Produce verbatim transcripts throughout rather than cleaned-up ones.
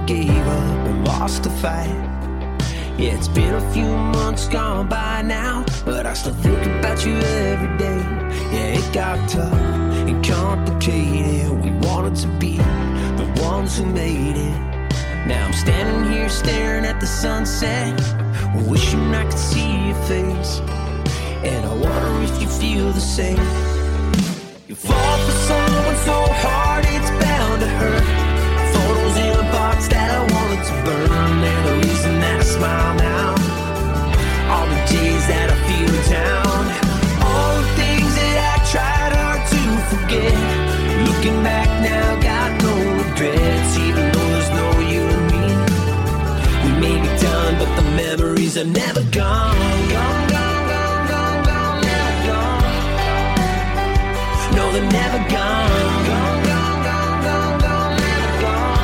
gave up and lost the fight. Yeah, it's been a few months gone by now, but I still think about you every day. Yeah, it got tough and complicated. We wanted to be the ones who made it. Now I'm standing here staring at the sunset, wishing I could see your face. And I wonder if you feel the same. You fall for someone so hard it's bound to hurt. Photos in a box that I wanted to burn. They're the reason that I smile now. All the days that I feel down, all the things that I tried hard to forget. Looking back now, got no regrets. Even though there's no you and me, we may be done, but the memories are never gone. Gone, gone, gone, gone, gone, never gone. No, they're never gone. Gone, gone, gone, gone, gone, never gone.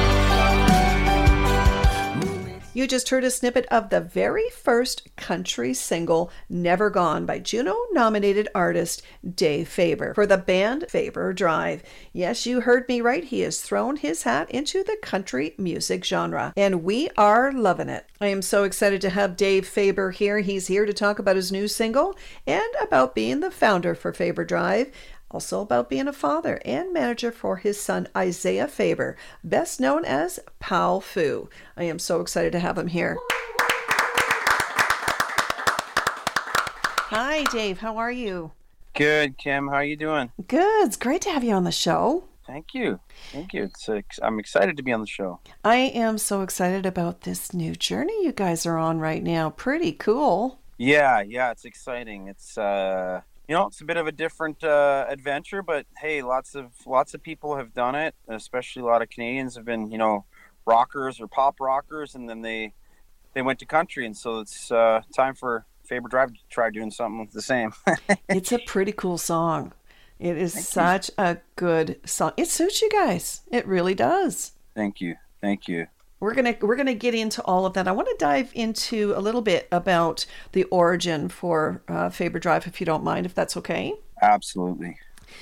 You just heard a snippet of the very first country single, Never Gone, by Juno-nominated artist Dave Faber for the band Faber Drive. Yes, you heard me right. He has thrown his hat into the country music genre, and we are loving it. I am so excited to have Dave Faber here. He's here to talk about his new single and about being the founder for Faber Drive. Also about being a father and manager for his son, Isaiah Faber, best known as Pal Fu. I am so excited to have him here. Hi, Dave. How are you? Good, Kim. How are you doing? Good. It's great to have you on the show. Thank you. Thank you. It's uh, I'm excited to be on the show. I am so excited about this new journey you guys are on right now. Pretty cool. Yeah, yeah. It's exciting. It's... uh You know, it's a bit of a different uh, adventure, but hey, lots of lots of people have done it. Especially a lot of Canadians have been, you know, rockers or pop rockers, and then they they went to country, and so it's uh, time for Faber Drive to try doing something the same. It's a pretty cool song. It is Thank such you. a good song. It suits you guys. It really does. Thank you, thank you. We're gonna we're gonna get into all of that. I want to dive into a little bit about the origin for uh, Faber Drive, if you don't mind, if that's okay. Absolutely.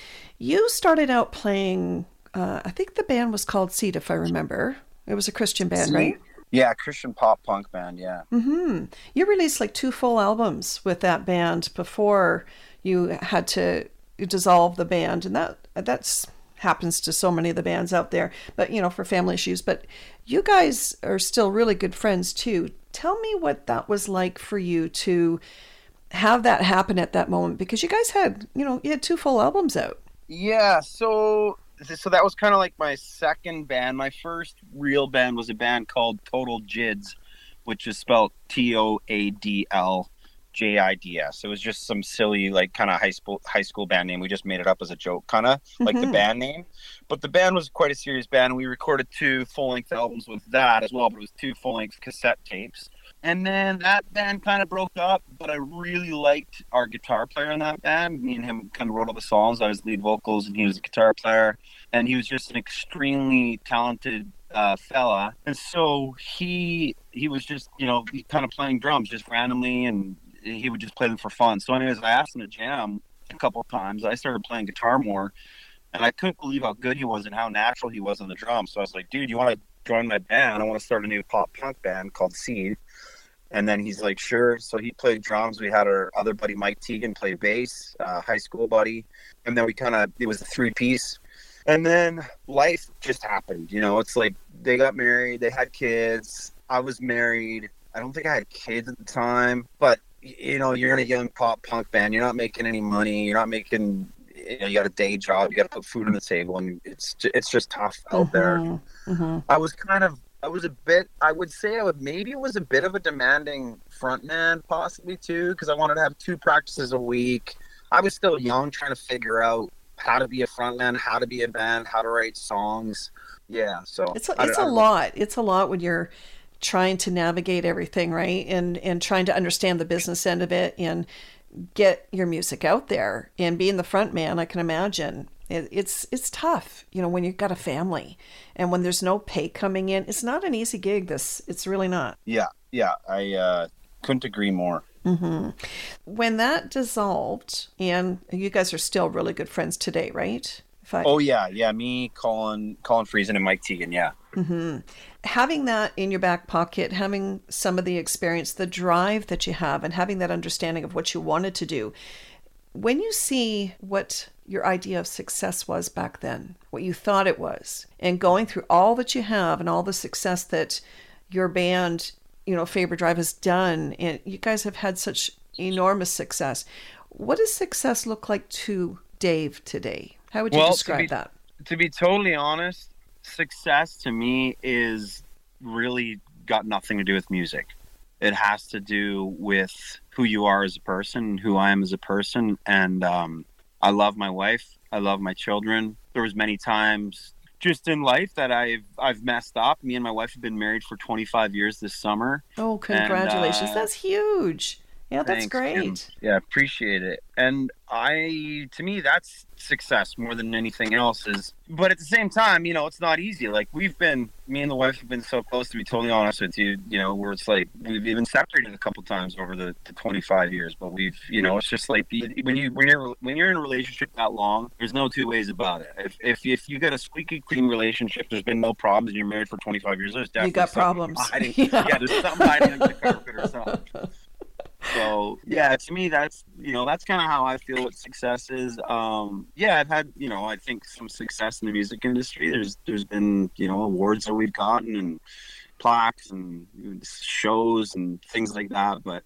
You started out playing. Uh, I think the band was called Seed, if I remember. It was a Christian band, Seed? right? Yeah, Christian pop punk band. Yeah. Mm-hmm. You released like two full albums with that band before you had to dissolve the band, and that that's. happens to so many of the bands out there, but you know, for family issues. But you guys are still really good friends too. Tell me what that was like for you to have that happen at that moment, because you guys had, you know, you had two full albums out. Yeah, so so that was kind of like my second band. My first real band was a band called Total Jids, which is spelled T O A D L J I D S. It was just some silly, like, kind of high school high school band name. We just made it up as a joke, kind of like Mm-hmm. the band name. But the band was quite a serious band. We recorded two full-length albums with that as well, but it was two full-length cassette tapes. And then that band kind of broke up, but I really liked our guitar player in that band. Me and him kind of wrote all the songs. I was lead vocals, and he was a guitar player. And he was just an extremely talented uh, fella. And so he he was just, you know, kind of playing drums just randomly, and he would just play them for fun. So anyways, I asked him to jam a couple of times. I started playing guitar more, and I couldn't believe how good he was and how natural he was on the drums. So I was like, dude, you want to join my band? I want to start a new pop punk band called Seed. And then he's like, sure. So he played drums. We had our other buddy Mike Teagan play bass, uh, high school buddy. And then we kind of, it was a three piece. And then life just happened. You know, it's like they got married, they had kids. I was married. I don't think I had kids at the time, but you know, you're in a young pop punk band. You're not making any money. You're not making, you know, you got a day job. You got to put food on the table, and it's it's just tough out Mm-hmm. there. Mm-hmm. I was kind of, I was a bit, I would say I would, maybe was a bit of a demanding frontman possibly too, because I wanted to have two practices a week. I was still young, trying to figure out how to be a frontman, how to be a band, how to write songs. Yeah, so It's a, I- it's I a don't- lot. It's a lot when you're trying to navigate everything, right? And and trying to understand the business end of it and get your music out there. And being the front man, I can imagine it, it's it's tough, you know, when you've got a family and when there's no pay coming in. It's not an easy gig. This it's really not. Yeah, yeah, I uh, couldn't agree more. Mm-hmm. When that dissolved, and you guys are still really good friends today, right? Five. Oh yeah, yeah. Me, Colin, Colin Friesen, and Mike Teagan. Yeah. Mm-hmm. Having that in your back pocket, having some of the experience, the drive that you have, and having that understanding of what you wanted to do. When you see what your idea of success was back then, what you thought it was, and going through all that you have and all the success that your band, you know, Faber Drive has done, and you guys have had such enormous success. What does success look like to Dave today? How would you well, describe to be, that? To be totally honest, success to me is really got nothing to do with music. It has to do with who you are as a person, who I am as a person. And um, I love my wife. I love my children. There was many times just in life that I've I've messed up. Me and my wife have been married for twenty-five years this summer. Oh, congratulations. And, uh, That's huge. Yeah, that's thanks, great. Kim. Yeah, appreciate it. And I, to me, that's success more than anything else is. But at the same time, you know, it's not easy. Like we've been, me and the wife have been so close, to be totally honest with you, you know, where it's like, we've even separated a couple times over the, the twenty-five years, but we've, you know, it's just like when you, when you're, when you're in a relationship that long, there's no two ways about it. If, if, if you got a squeaky clean relationship, there's been no problems and you're married for twenty-five years, there's definitely you got problems. Hiding, yeah. yeah, there's something hiding under the carpet or something. So yeah, to me, that's, you know, that's kind of how I feel what success is. Um, yeah, I've had, you know, I think some success in the music industry. There's, there's been, you know, awards that we've gotten and plaques and shows and things like that. But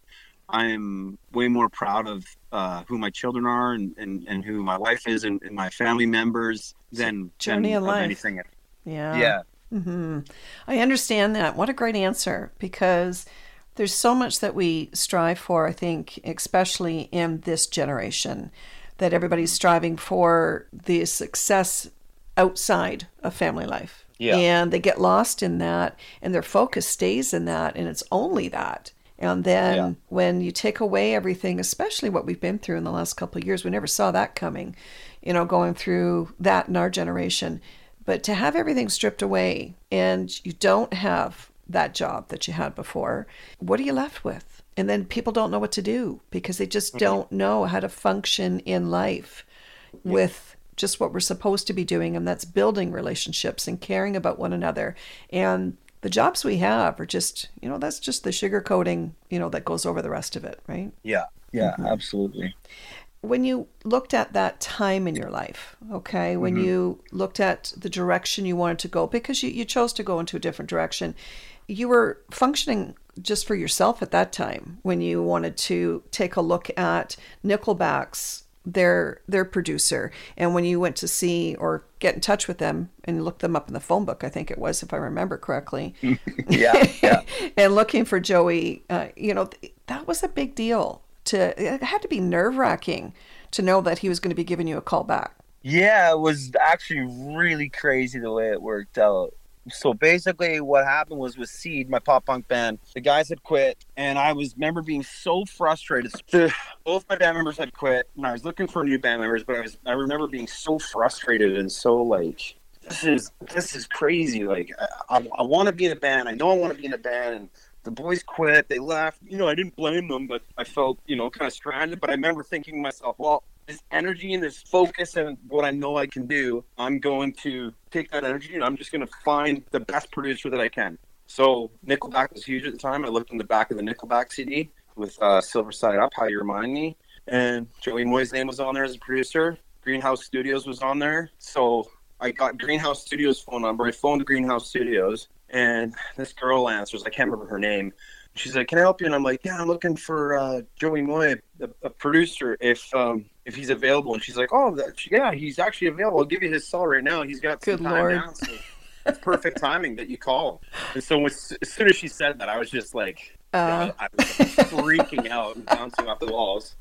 I'm way more proud of uh, who my children are and, and, and who my wife is and, and my family members than, journey than of life. anything. Yeah. Yeah. Mm-hmm. I understand that. What a great answer, because there's so much that we strive for, I think, especially in this generation, that everybody's striving for the success outside of family life. Yeah. And they get lost in that, and their focus stays in that, and it's only that. And then yeah. when you take away everything, especially what we've been through in the last couple of years, we never saw that coming, you know, going through that in our generation. But to have everything stripped away and you don't have that job that you had before, what are you left with? And then people don't know what to do because they just mm-hmm. don't know how to function in life yeah. with just what we're supposed to be doing, and that's building relationships and caring about one another. And the jobs we have are just, you know, that's just the sugar coating, you know, that goes over the rest of it, right? Yeah, yeah, mm-hmm. absolutely. When you looked at that time in your life, okay, when mm-hmm. you looked at the direction you wanted to go, because you, you chose to go into a different direction, you were functioning just for yourself at that time when you wanted to take a look at Nickelback's, their their producer, and when you went to see or get in touch with them and look them up in the phone book, I think it was, if I remember correctly. yeah, yeah. And looking for Joey, uh, you know, that was a big deal. To it had to be nerve-wracking to know that he was going to be giving you a call back. Yeah, it was actually really crazy the way it worked out. So basically what happened was with Seed, my pop punk band, the guys had quit, and I was remember being so frustrated. Both my band members had quit, and I was looking for new band members, but I was I remember being so frustrated and so like, this is this is crazy. Like, I, I, I want to be in a band. I know I want to be in a band, and the boys quit. They left. You know, I didn't blame them, but I felt, you know, kind of stranded. But I remember thinking to myself, well, this energy and this focus and what I know I can do, I'm going to take that energy and I'm just going to find the best producer that I can. So Nickelback was huge at the time. I looked in the back of the Nickelback C D with uh, Silver Side Up, How You Remind Me. And Joey Moy's name was on there as a producer. Greenhouse Studios was on there. So I got Greenhouse Studios phone number. I phoned Greenhouse Studios, and this girl answers. I can't remember her name. She's like, "Can I help you?" And I'm like, "Yeah, I'm looking for uh, Joey Moy, a, a producer, if um, if he's available." And she's like, "Oh, that, yeah, he's actually available. I'll give you his cell right now. He's got some Good time Lord. down, so it's perfect timing that you call." And so as, as soon as she said that, I was just like, Uh. I was freaking out and bouncing off the walls.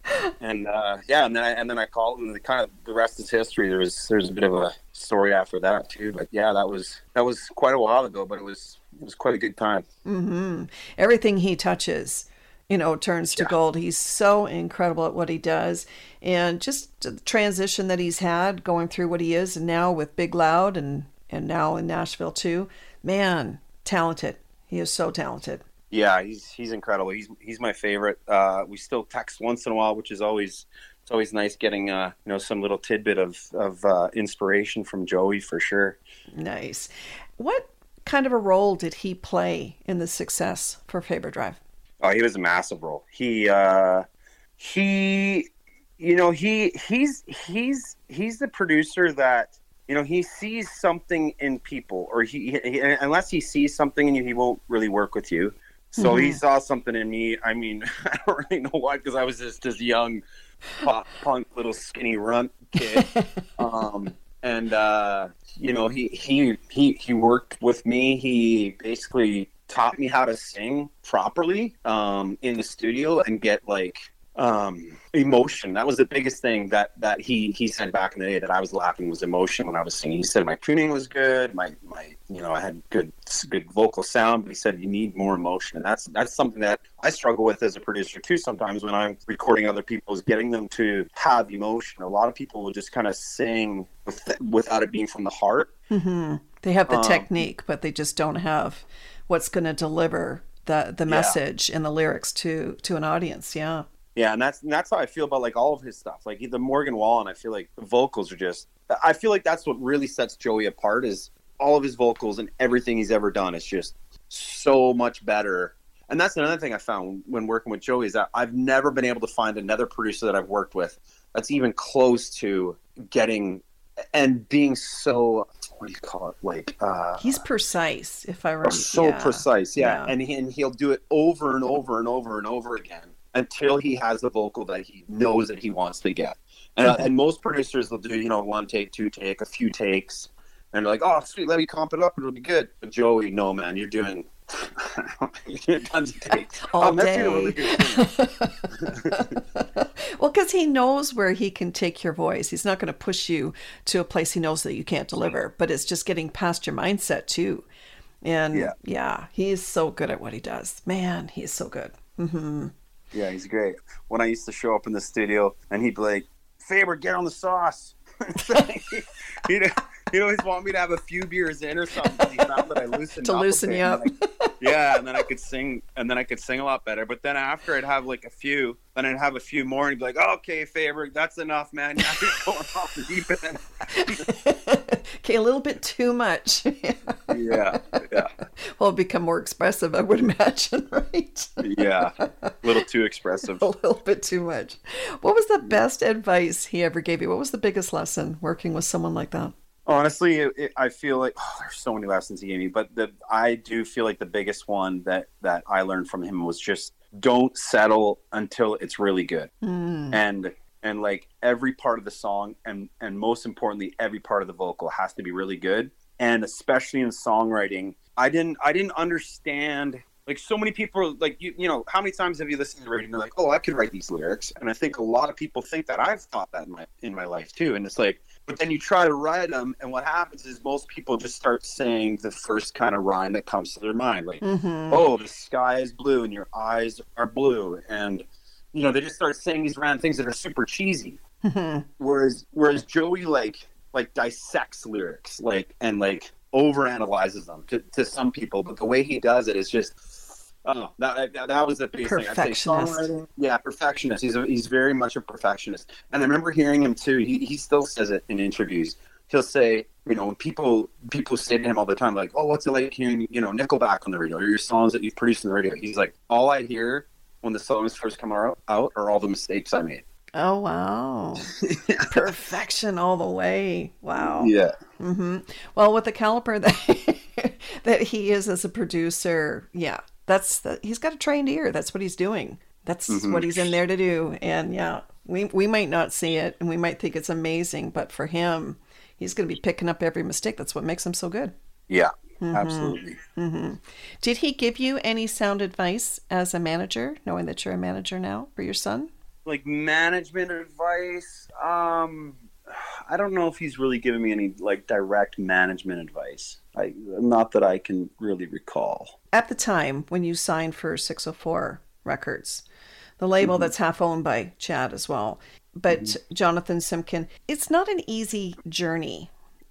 And uh, yeah, and then I, and then I called, and the kind of the rest is history. There was there's a bit of a story after that too. But yeah, that was that was quite a while ago, but it was it was quite a good time. Mm-hmm. Everything he touches, you know, turns to Yeah. gold. He's so incredible at what he does, and just the transition that he's had going through what he is, and now with Big Loud, and and now in Nashville too. Man, talented. He is so talented. Yeah, he's he's incredible. He's he's my favorite. Uh, we still text once in a while, which is always it's always nice getting uh, you know, some little tidbit of of uh, inspiration from Joey for sure. Nice. What kind of a role did he play in the success for Faber Drive? Oh, he was a massive role. He uh, he, you know, he he's he's he's the producer that, you know, he sees something in people, or he, he unless he sees something in you, he won't really work with you. So mm-hmm. he saw something in me. I mean, I don't really know why, because I was just this young, pop punk, little skinny runt kid. um, and uh, you know, he he he he worked with me. He basically taught me how to sing properly um, in the studio and get like um, emotion. That was the biggest thing that that he he said back in the day that I was lacking, was emotion when I was singing. He said my tuning was good, my my you know, I had good good vocal sound, but he said you need more emotion, and that's that's something that I struggle with as a producer too. Sometimes when I'm recording other people, is getting them to have emotion. A lot of people will just kind of sing with, without it being from the heart. Mm-hmm. They have the um, technique, but they just don't have what's going to deliver the the message yeah. and the lyrics to to an audience. Yeah. Yeah, and that's and that's how I feel about like all of his stuff. Like the Morgan Wallen, I feel like the vocals are just, I feel like that's what really sets Joey apart, is all of his vocals and everything he's ever done is just so much better. And that's another thing I found when working with Joey, is that I've never been able to find another producer that I've worked with that's even close to getting and being so, what do you call it? Like uh, he's precise, if I remember. So yeah. precise, yeah. yeah. And, he, and he'll do it over and over and over and over again until he has the vocal that he knows that he wants to get. And, uh, and most producers will do, you know, one take, two take, a few takes, and they're like, oh, sweet, let me comp it up, it'll be good. But Joey, no, man, you're doing you're doing tons of takes. All um, day. A really good well, because he knows where he can take your voice. He's not going to push you to a place he knows that you can't deliver, but it's just getting past your mindset too. And yeah, yeah he's so good at what he does. Man, he's so good. Mm-hmm. Yeah, he's great. When I used to show up in the studio and he'd be like, Faber, get on the sauce. he'd, he'd always want me to have a few beers in or something. He found that I loosened to up loosen you up. I, yeah, and then I could sing, and then I could sing a lot better. But then after I'd have like a few, then I'd have a few more, and he'd be like, oh, okay, Faber, that's enough, man. Now you're going off the deep end. Okay, a little bit too much. yeah, yeah. Well, become more expressive, I would imagine, right? Yeah, a little too expressive. A little bit too much. What was the best advice he ever gave you? What was the biggest lesson working with someone like that? Honestly, it, it, I feel like oh, there's so many lessons he gave me, but the, I do feel like the biggest one that, that I learned from him was just don't settle until it's really good. Mm. And and like every part of the song, and and most importantly, every part of the vocal has to be really good. And especially in songwriting, I didn't I didn't understand. Like so many people, like, you you know, how many times have you listened to radio and they're like, oh, I could write these lyrics? And I think a lot of people think that. I've thought that in my in my life too. And it's like, but then you try to write them, and what happens is most people just start saying the first kind of rhyme that comes to their mind. Like, mm-hmm. oh, the sky is blue and your eyes are blue. And, you know, they just start saying these random things that are super cheesy. Mm-hmm. Whereas whereas Joey, like, like dissects lyrics, like, and, like, overanalyzes them to, to some people. But the way he does it is just... Oh, that, that that was the biggest thing. I'd say songwriting. Yeah, perfectionist. He's a, he's very much a perfectionist. And I remember hearing him too. He he still says it in interviews. He'll say, you know, when people people say to him all the time, like, "Oh, what's it like hearing, you know, Nickelback on the radio, or your songs that you've produced on the radio?" He's like, "All I hear when the songs first come out, out are all the mistakes I made." Oh wow, yeah. Perfection all the way. Wow. Yeah. Mm-hmm. Well, with the caliber that that he is as a producer, yeah. That's the, he's got a trained ear. That's what he's doing. That's mm-hmm. what he's in there to do. And yeah, we we might not see it and we might think it's amazing, but for him, he's going to be picking up every mistake. That's what makes him so good. Yeah, mm-hmm. absolutely. Mm-hmm. Did he give you any sound advice as a manager, knowing that you're a manager now for your son? Like management advice? Um, I don't know if he's really given me any like direct management advice. I, not that I can really recall. At the time when you signed for six oh four Records, the label mm-hmm. that's half owned by Chad as well, but mm-hmm. Jonathan Simkin, it's not an easy journey.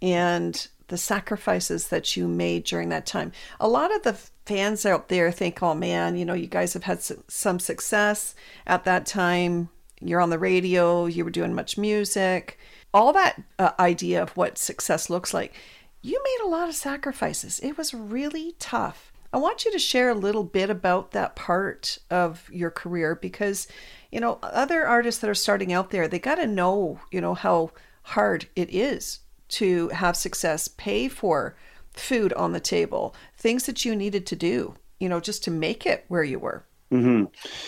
And the sacrifices that you made during that time. A lot of the fans out there think, oh man, you know, you guys have had some success at that time. you're on the radio, you were doing much music, all that uh, idea of what success looks like. You made a lot of sacrifices. It was really tough. I want you to share a little bit about that part of your career because, you know, other artists that are starting out there, they got to know, you know, how hard it is to have success, pay for food on the table, things that you needed to do, you know, just to make it where you were. Mm-hmm.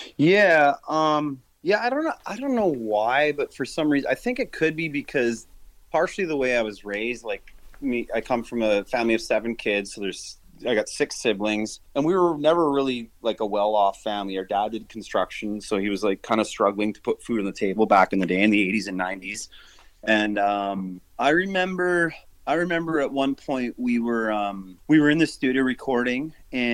Yeah. Um, yeah. I don't know. I don't know why, but for some reason, I think it could be because partially the way I was raised, like me, I come from a family of seven kids. So there's, I got six siblings and we were never really like a well-off family. Our dad did construction. So he was like kind of struggling to put food on the table back in the day in the eighties and nineties. And, um, I remember, I remember at one point we were, um, we were in the studio recording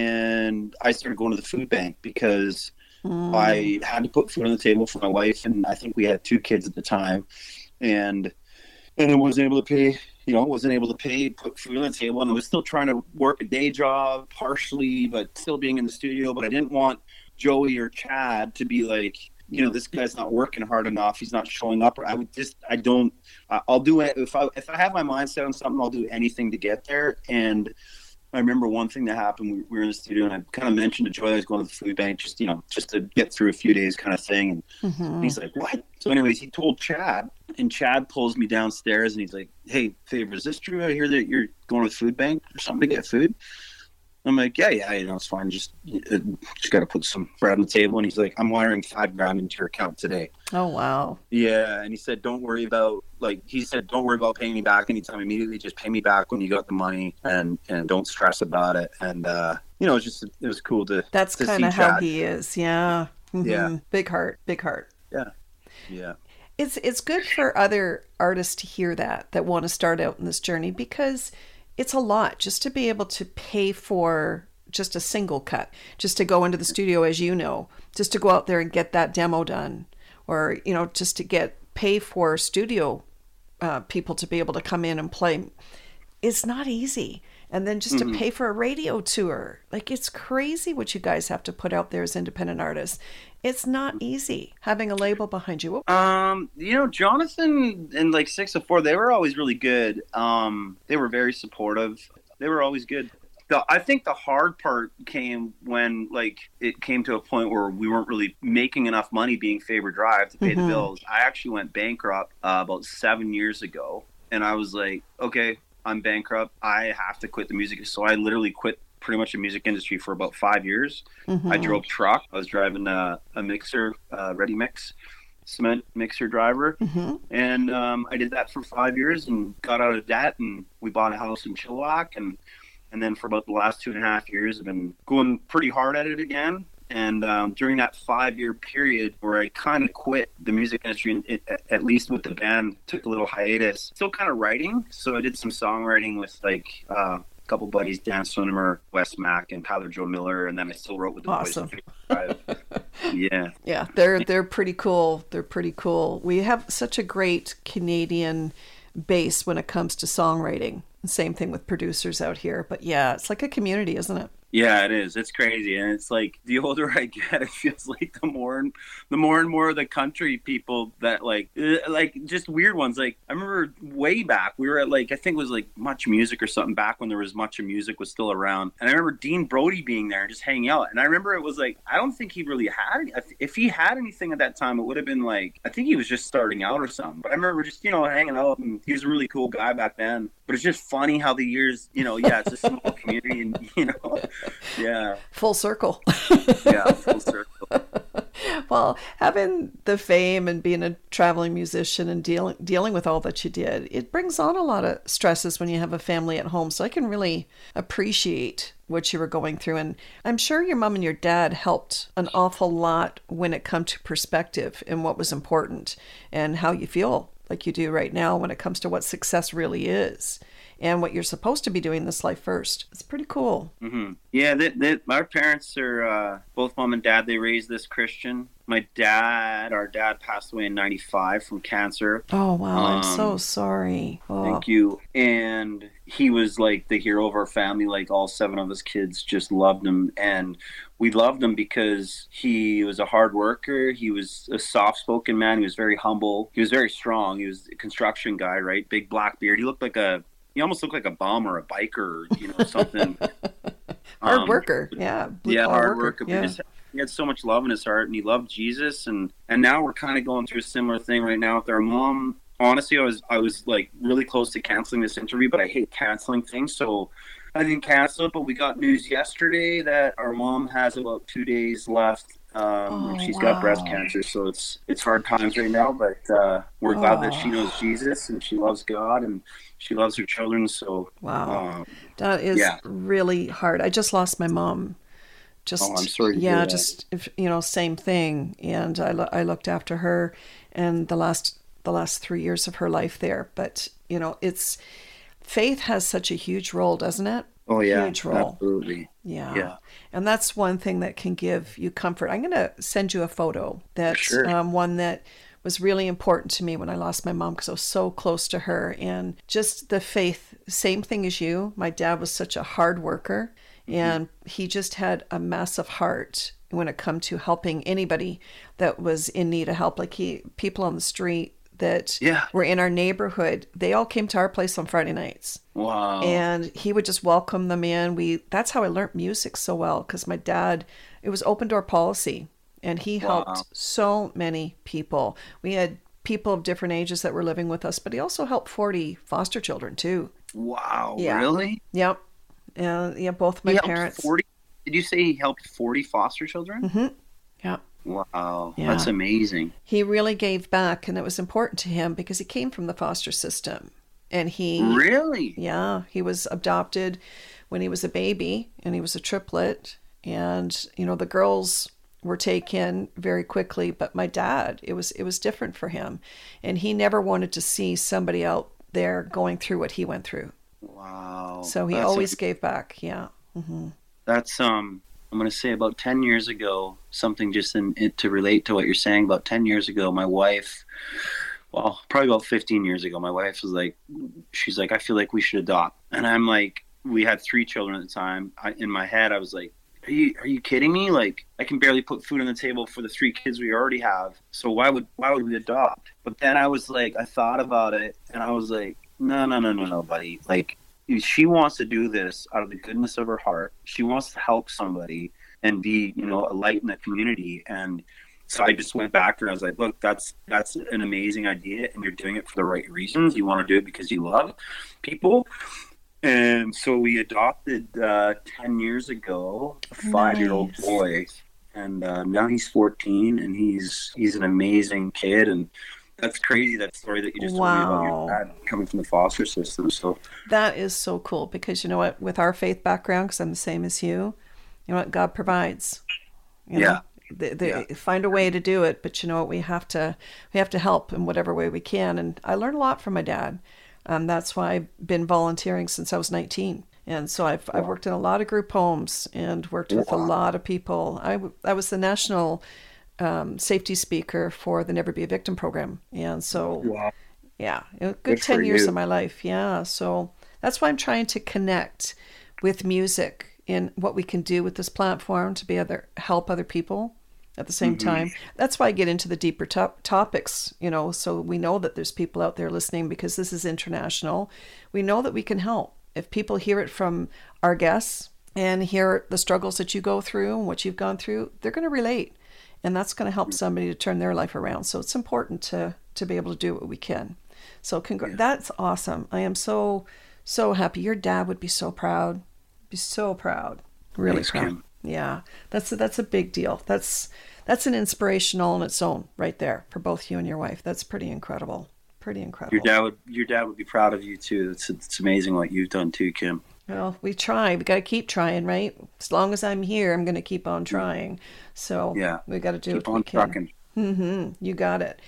and I started going to the food bank because mm. I had to put food on the table for my wife. And I think we had two kids at the time and, and I wasn't able to pay, you know, wasn't able to pay, put food on the table. And I was still trying to work a day job partially, but still being in the studio. But I didn't want Joey or Chad to be like, you know, this guy's not working hard enough. He's not showing up. I would just, I don't, I'll do it. If I, if I have my mind set on something, I'll do anything to get there. And I remember one thing that happened, we, we were in the studio and I kind of mentioned to Joy I was going to the food bank, just, you know, just to get through a few days kind of thing. And mm-hmm. he's like, what? So anyways, he told Chad and Chad pulls me downstairs and he's like, hey, Favor, is this true? I hear that you're going to the food bank or something to get food. I'm like, yeah, yeah, you know, it's fine. Just, uh, just got to put some bread on the table. And he's like, I'm wiring five grand into your account today. Oh, wow. Yeah. And he said, don't worry about, like, he said, don't worry about paying me back anytime immediately. Just pay me back when you got the money and, and don't stress about it. And, uh, you know, it's just, it was cool to, that's kind of how he is. Yeah. Mm-hmm. Yeah. Big heart, big heart. Yeah. Yeah. It's, it's good for other artists to hear that, that want to start out in this journey because it's a lot just to be able to pay for just a single cut, just to go into the studio, as you know, just to go out there and get that demo done, or, you know, just to get pay for studio uh, people to be able to come in and play. It's not easy. And then just mm-hmm. to pay for a radio tour, like it's crazy what you guys have to put out there as independent artists. It's not easy having a label behind you. Um, you know, Jonathan and like Six of Four, they were always really good. Um, they were very supportive. They were always good. The, I think the hard part came when like it came to a point where we weren't really making enough money being Favor Drive to pay mm-hmm. the bills. I actually went bankrupt uh, about seven years ago. And I was like, okay, I'm bankrupt. I have to quit the music. So I literally quit pretty much the music industry for about five years. Mm-hmm. I drove truck. I was driving a, a mixer, uh, ready mix, cement mixer driver. Mm-hmm. And um, I did that for five years and got out of debt. And we bought a house in Chilliwack. And, and then for about the last two and a half years, I've been going pretty hard at it again. And um, during that five-year period where I kind of quit the music industry, and it, at least with the band, took a little hiatus, still kind of writing. So I did some songwriting with like uh, a couple buddies, Dan Sunimer, Wes Mack, and Tyler Joe Miller, and then I still wrote with the awesome. Boys. Yeah. Yeah, they're they're pretty cool. They're pretty cool. We have such a great Canadian base when it comes to songwriting. Same thing with producers out here. But yeah, it's like a community, isn't it? Yeah, it is. It's crazy. And it's like the older I get, it feels like the more and the more and more of the country people that like, like just weird ones. Like I remember way back, we were at like, I think it was like Much Music or something back when there was Much of Music was still around. And I remember Dean Brody being there and just hanging out. And I remember it was like, I don't think he really had any, if he had anything at that time, it would have been like, I think he was just starting out or something. But I remember just, you know, hanging out, and he was a really cool guy back then. But it's just funny how the years, you know, yeah, it's a small community and, you know, yeah. Full circle. Yeah, full circle. Well, having the fame and being a traveling musician and dealing dealing with all that you did, it brings on a lot of stresses when you have a family at home. So I can really appreciate what you were going through. And I'm sure your mom and your dad helped an awful lot when it comes to perspective and what was important and how you feel like you do right now when it comes to what success really is. and what you're supposed to be doing this life first. It's pretty cool. Mm-hmm. Yeah, they, they, our parents are, uh, both mom and dad, they raised us Christian. My dad, our dad passed away in ninety-five from cancer. Oh, wow. Um, I'm so sorry. Oh. Thank you. And he was like the hero of our family. Like all seven of us kids just loved him. And we loved him because he was a hard worker. He was a soft-spoken man. He was very humble. He was very strong. He was a construction guy, right? Big black beard. He looked like a, he almost looked like a bum or a biker, or, you know, something. hard um, worker. Yeah. Yeah, hard worker. Yeah. Just, he had so much love in his heart, and he loved Jesus. And, and now we're kind of going through a similar thing right now with our mom. Honestly, I was I was like really close to canceling this interview, but I hate canceling things, so I didn't cancel it. But we got news yesterday that our mom has about two days left. Um, oh, she's wow. got breast cancer, so it's it's hard times right now. But uh, we're oh. glad that she knows Jesus and she loves God and she loves her children. So wow, um, that is yeah. really hard. I just lost my mom. Just oh, I'm sorry to yeah, hear that. just if, you know, same thing. And I lo- I looked after her, and the last. the last three years of her life there. But, you know, it's, faith has such a huge role, doesn't it? Oh, yeah. Huge role. Absolutely. Yeah. Yeah. And that's one thing that can give you comfort. I'm going to send you a photo. That's sure. um, one that was really important to me when I lost my mom, because I was so close to her. And just the faith, same thing as you. My dad was such a hard worker, mm-hmm. and he just had a massive heart when it come to helping anybody that was in need of help. Like he, people on the street that yeah. were in our neighborhood, they all came to our place on Friday nights. Wow. And he would just welcome them in. We that's how I learned music so well, because my dad, it was open door policy, and he wow. helped so many people. We had people of different ages that were living with us, but he also helped forty foster children too. Wow. Yeah. Really? Yep. And yeah, both my he parents. forty Did you say he helped forty foster children? Mm-hmm. Yeah. Wow, yeah. That's amazing. He really gave back, and it was important to him because he came from the foster system. And he... Really? Yeah, he was adopted when he was a baby, and he was a triplet. And, you know, the girls were taken very quickly, but my dad, it was it was different for him. And he never wanted to see somebody out there going through what he went through. Wow. So he that's always a, gave back, yeah. Mm-hmm. That's, um... I'm going to say about ten years ago, something just in, in, to relate to what you're saying. About ten years ago, my wife, well, probably about fifteen years ago, my wife was like, she's like, I feel like we should adopt. And I'm like, we had three children at the time. I, in my head, I was like, are you, are you kidding me? Like, I can barely put food on the table for the three kids we already have. So why would, why would we adopt? But then I was like, I thought about it, and I was like, no, no, no, no, no, buddy. Like, she wants to do this out of the goodness of her heart. She wants to help somebody and be, you know, a light in the community. And so I just went back to her. I was like, look, that's that's an amazing idea, and you're doing it for the right reasons. You want to do it because you love people. And so we adopted uh, ten years ago a five-year-old nice. boy, and uh, now he's fourteen, and he's he's an amazing kid. And that's crazy, that story that you just wow. told me about your dad coming from the foster system. So that is so cool, because you know what, with our faith background, because I'm the same as you, you know what, God provides. You yeah. know, they, they yeah. find a way to do it, but you know what, we have to we have to help in whatever way we can. And I learned a lot from my dad. Um, that's why I've been volunteering since I was nineteen. And so I've wow. I've worked in a lot of group homes and worked with wow. a lot of people. I, I was the national um, safety speaker for the Never Be a Victim program. And so, wow. yeah, a good, good ten years you. of my life. Yeah. So that's why I'm trying to connect with music in what we can do with this platform to be other help other people at the same mm-hmm. time. That's why I get into the deeper top, topics, you know, so we know that there's people out there listening, because this is international. We know that we can help. If people hear it from our guests and hear the struggles that you go through and what you've gone through, they're going to relate. And that's going to help somebody to turn their life around. So it's important to to be able to do what we can. So congr- yeah. that's awesome. I am so, so happy. Your dad would be so proud. Be so proud. Really Thanks, proud. Kim. Yeah. That's a, that's a big deal. That's that's an inspirational on its own right there for both you and your wife. That's pretty incredible. Pretty incredible. Your dad would your dad would be proud of you too. It's it's amazing what you've done too, Kim. Well, we try. We got to keep trying, right? As long as I'm here, I'm going to keep on trying. So yeah, we got to do keep what on we can. trucking. Mm-hmm. You got it.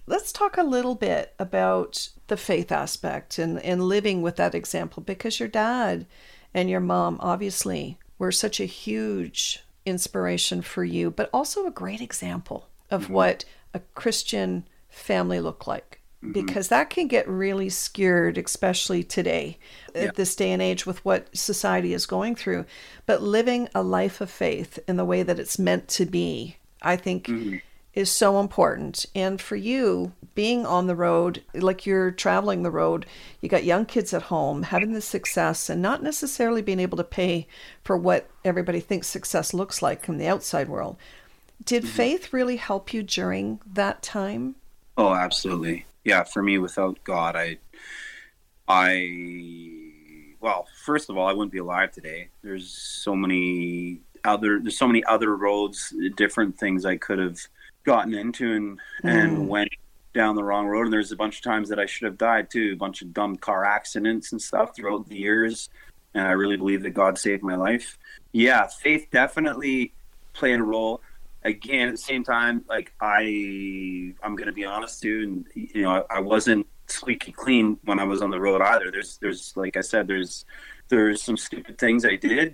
let's talk a little bit about the faith aspect and, and living with that example, because your dad and your mom obviously were such a huge inspiration for you, but also a great example of mm-hmm. what a Christian family looked like. Mm-hmm. Because that can get really skewed, especially today, yeah. at this day and age with what society is going through. But living a life of faith in the way that it's meant to be, I think mm-hmm. is so important. And for you, being on the road, like you're traveling the road, you got young kids at home, having the success and not necessarily being able to pay for what everybody thinks success looks like in the outside world. Did mm-hmm. faith really help you during that time? Oh, absolutely. Yeah, for me, without God, I, I, well, first of all, I wouldn't be alive today. There's so many other, there's so many other roads, different things I could have gotten into and, mm. and went down the wrong road. And there's a bunch of times that I should have died too, a bunch of dumb car accidents and stuff throughout the years. And I really believe that God saved my life. Yeah, faith definitely played a role. Again, at the same time, like I, I'm going to be honest too, and you know, I, I wasn't squeaky clean when I was on the road either. There's, there's, like I said, there's, there's some stupid things I did.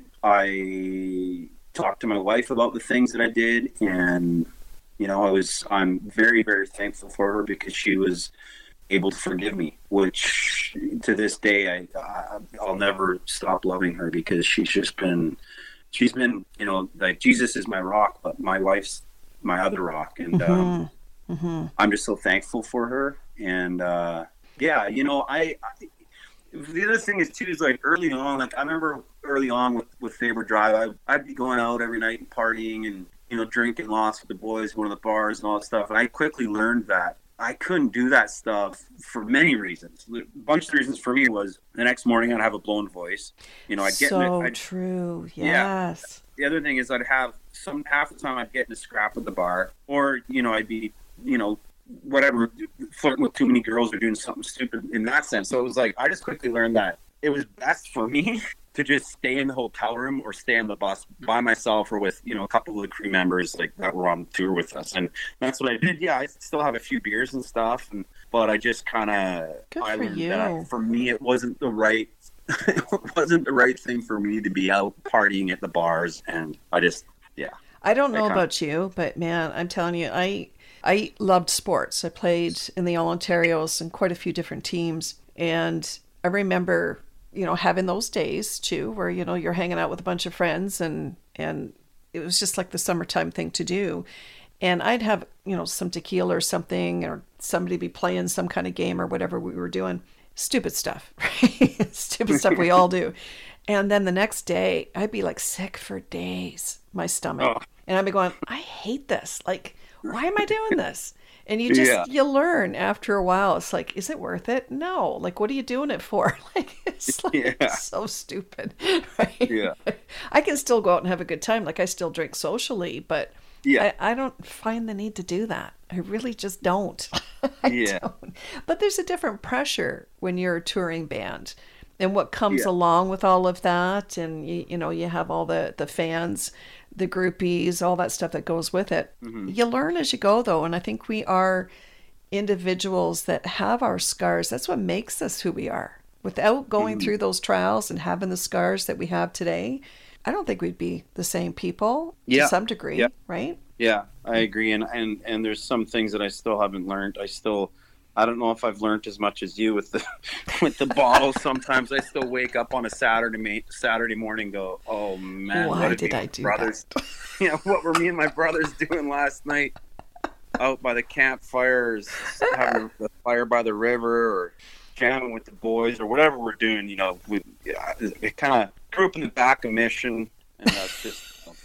I talked to my wife about the things that I did, and you know, I was, I'm very, very thankful for her because she was able to forgive me. Which to this day, I, I I'll never stop loving her because she's just been. She's been, you know, like Jesus is my rock, but my wife's my other rock. And mm-hmm. um, Mm-hmm. I'm just so thankful for her. And uh, yeah, you know, I, I, the other thing is too, is like early on, like I remember early on with, with Faber Drive, I, I'd be going out every night and partying and, you know, drinking lots with the boys, going to the bars and all that stuff. And I quickly learned that I couldn't do that stuff for many reasons. A bunch of reasons for me was the next morning I'd have a blown voice. You know, I'd get so in it, I'd, true. Yes. Yeah. The other thing is I'd have some half the time I'd get in a scrap at the bar, or you know I'd be you know whatever flirting with too many girls or doing something stupid in that sense. So it was like I just quickly learned that it was best for me to just stay in the hotel room or stay on the bus by myself or with, you know, a couple of the crew members like that were on tour with us. And that's what I did. Yeah, I still have a few beers and stuff, and but I just kind of I learned you. that for me it wasn't the right it wasn't the right thing for me to be out partying at the bars, and I just yeah. I don't know I kinda, about you, but man, I'm telling you, I I loved sports. I played in the All Ontarios and quite a few different teams, and I remember, you know, having those days too, where, you know, you're hanging out with a bunch of friends and, and it was just like the summertime thing to do. And I'd have, you know, some tequila or something, or somebody be playing some kind of game or whatever we were doing. Stupid stuff, right? Stupid stuff we all do. And then the next day I'd be like sick for days, my stomach. Oh. And I'd be going, I hate this. Like, why am I doing this? And you just, yeah. you learn after a while. It's like, is it worth it? No. Like, what are you doing it for? Like, it's like yeah. so stupid, right? Yeah. I can still go out and have a good time. Like, I still drink socially, but yeah. I, I don't find the need to do that. I really just don't. I yeah. don't. But there's a different pressure when you're a touring band. And what comes yeah. along with all of that, and you, you know, you have all the, the fans, the groupies, all that stuff that goes with it. Mm-hmm. You learn as you go, though, and I think we are individuals that have our scars. That's what makes us who we are. Without going mm-hmm. through those trials and having the scars that we have today, I don't think we'd be the same people yeah. to some degree, yeah. right? Yeah, I agree. And, and and there's some things that I still haven't learned. I still... I don't know if I've learned as much as you with the with the bottles. Sometimes I still wake up on a Saturday ma- Saturday morning, and go, oh man, why what did I do brothers? that? You know, what were me and my brothers doing last night out by the campfires, having the fire by the river, or jamming with the boys, or whatever we're doing. You know, we yeah, it kind of grew up in the back of Mission, and that's just.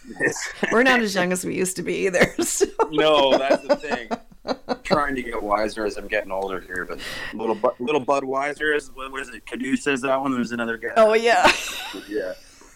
We're not as young as we used to be either. So. No, that's the thing. I'm trying to get wiser as I'm getting older here, but little little Budweiser is what is it? Cadu says that one. There's another guy. Oh yeah. Yeah.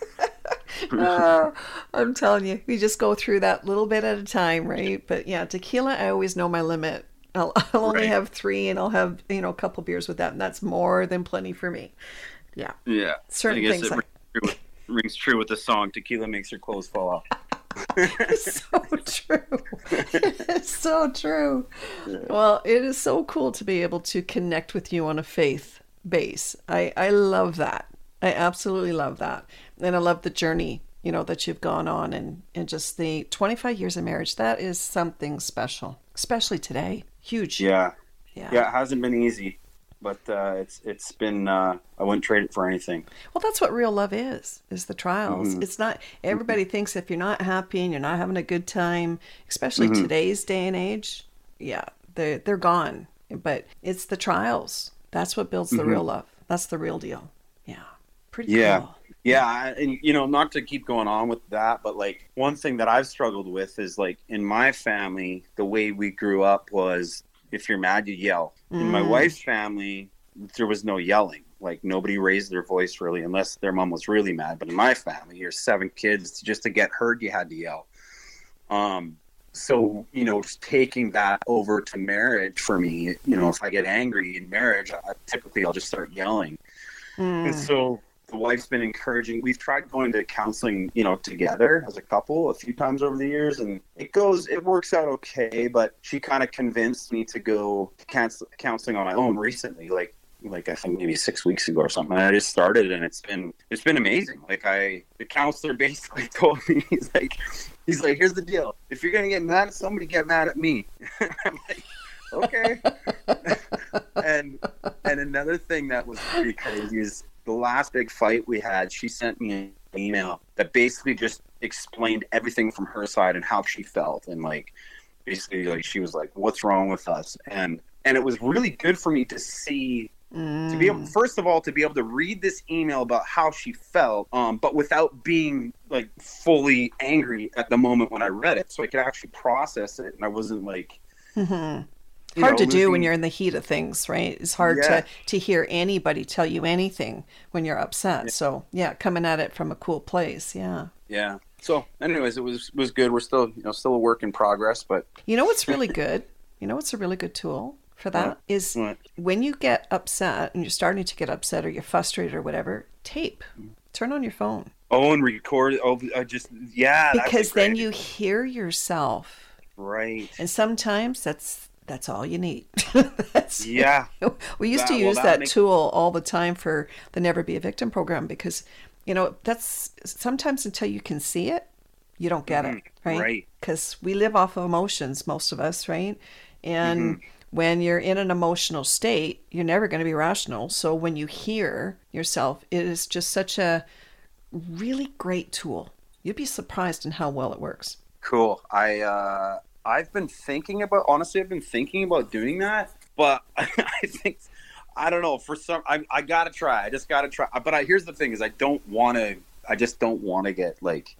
uh, I'm telling you, we just go through that little bit at a time, right? But yeah, tequila, I always know my limit. I'll, I'll only right. have three, and I'll have you know a couple beers with that, and that's more than plenty for me. Yeah. Yeah. Certain I guess things. It like... rings, true with, rings true with the song. Tequila makes your clothes fall off. It's so true. It's so true. Well, it is so cool to be able to connect with you on a faith base. I, I love that. I absolutely love that. And I love the journey, you know, that you've gone on, and, and just the twenty-five years of marriage. That is something special, especially today. Huge. Yeah. Yeah. Yeah. It hasn't been easy, but uh, it's it's been, uh, I wouldn't trade it for anything. Well, that's what real love is, is the trials. Mm-hmm. It's not, everybody mm-hmm. thinks if you're not happy and you're not having a good time, especially mm-hmm. today's day and age, yeah, they're, they're gone. But it's the trials. That's what builds the mm-hmm. real love. That's the real deal. Yeah. Pretty yeah. cool. Yeah. And, you know, not to keep going on with that, but like one thing that I've struggled with is like in my family, the way we grew up was if you're mad, you yell. Mm. In my wife's family, there was no yelling. Like nobody raised their voice really, unless their mom was really mad. But in my family, you're seven kids. Just to get heard, you had to yell. Um, so, you know, just taking that over to marriage for me, you know, if I get angry in marriage, I, typically I'll just start yelling. Mm. And so the wife's been encouraging. We've tried going to counseling, you know, together as a couple a few times over the years, and it goes, it works out okay. But she kind of convinced me to go to counseling on my own recently, like, like I think maybe six weeks ago or something. And I just started, and it's been, it's been amazing. Like I, the counselor basically told me, he's like, he's like, here's the deal. If you're gonna get mad at somebody, get mad at me. I'm like, okay. and and another thing that was pretty crazy is the last big fight we had, she sent me an email that basically just explained everything from her side and how she felt. And like, basically like, she was like, what's wrong with us? And, and it was really good for me to see, mm. to be able, first of all, to be able to read this email about how she felt, um, but without being like fully angry at the moment when I read it. So I could actually process it. And I wasn't like, mm-hmm. hard know, to do losing... when you're in the heat of things, right? It's hard yeah. to, to hear anybody tell you anything when you're upset. Yeah. So yeah, coming at it from a cool place. Yeah. Yeah. So anyways, it was, was good. We're still, you know, still a work in progress, but you know, what's really good, you know, what's a really good tool for that what? is what? when you get upset and you're starting to get upset or you're frustrated or whatever, tape, turn on your phone. Oh, and record. Oh, I just, yeah. Because then you hear yourself. Right. And sometimes that's, That's all you need. That's, yeah. We used that, to use well, that, that makes... tool all the time for the Never Be a Victim program because, you know, that's sometimes until you can see it, you don't get mm-hmm. it, right? Right. Because we live off of emotions, most of us, right? And mm-hmm. when you're in an emotional state, you're never going to be rational. So when you hear yourself, it is just such a really great tool. You'd be surprised in how well it works. Cool. I, uh... I've been thinking about, honestly, I've been thinking about doing that, but I think, I don't know, for some, I, I gotta try, I just gotta try. But I, here's the thing is I don't want to, I just don't want to get like,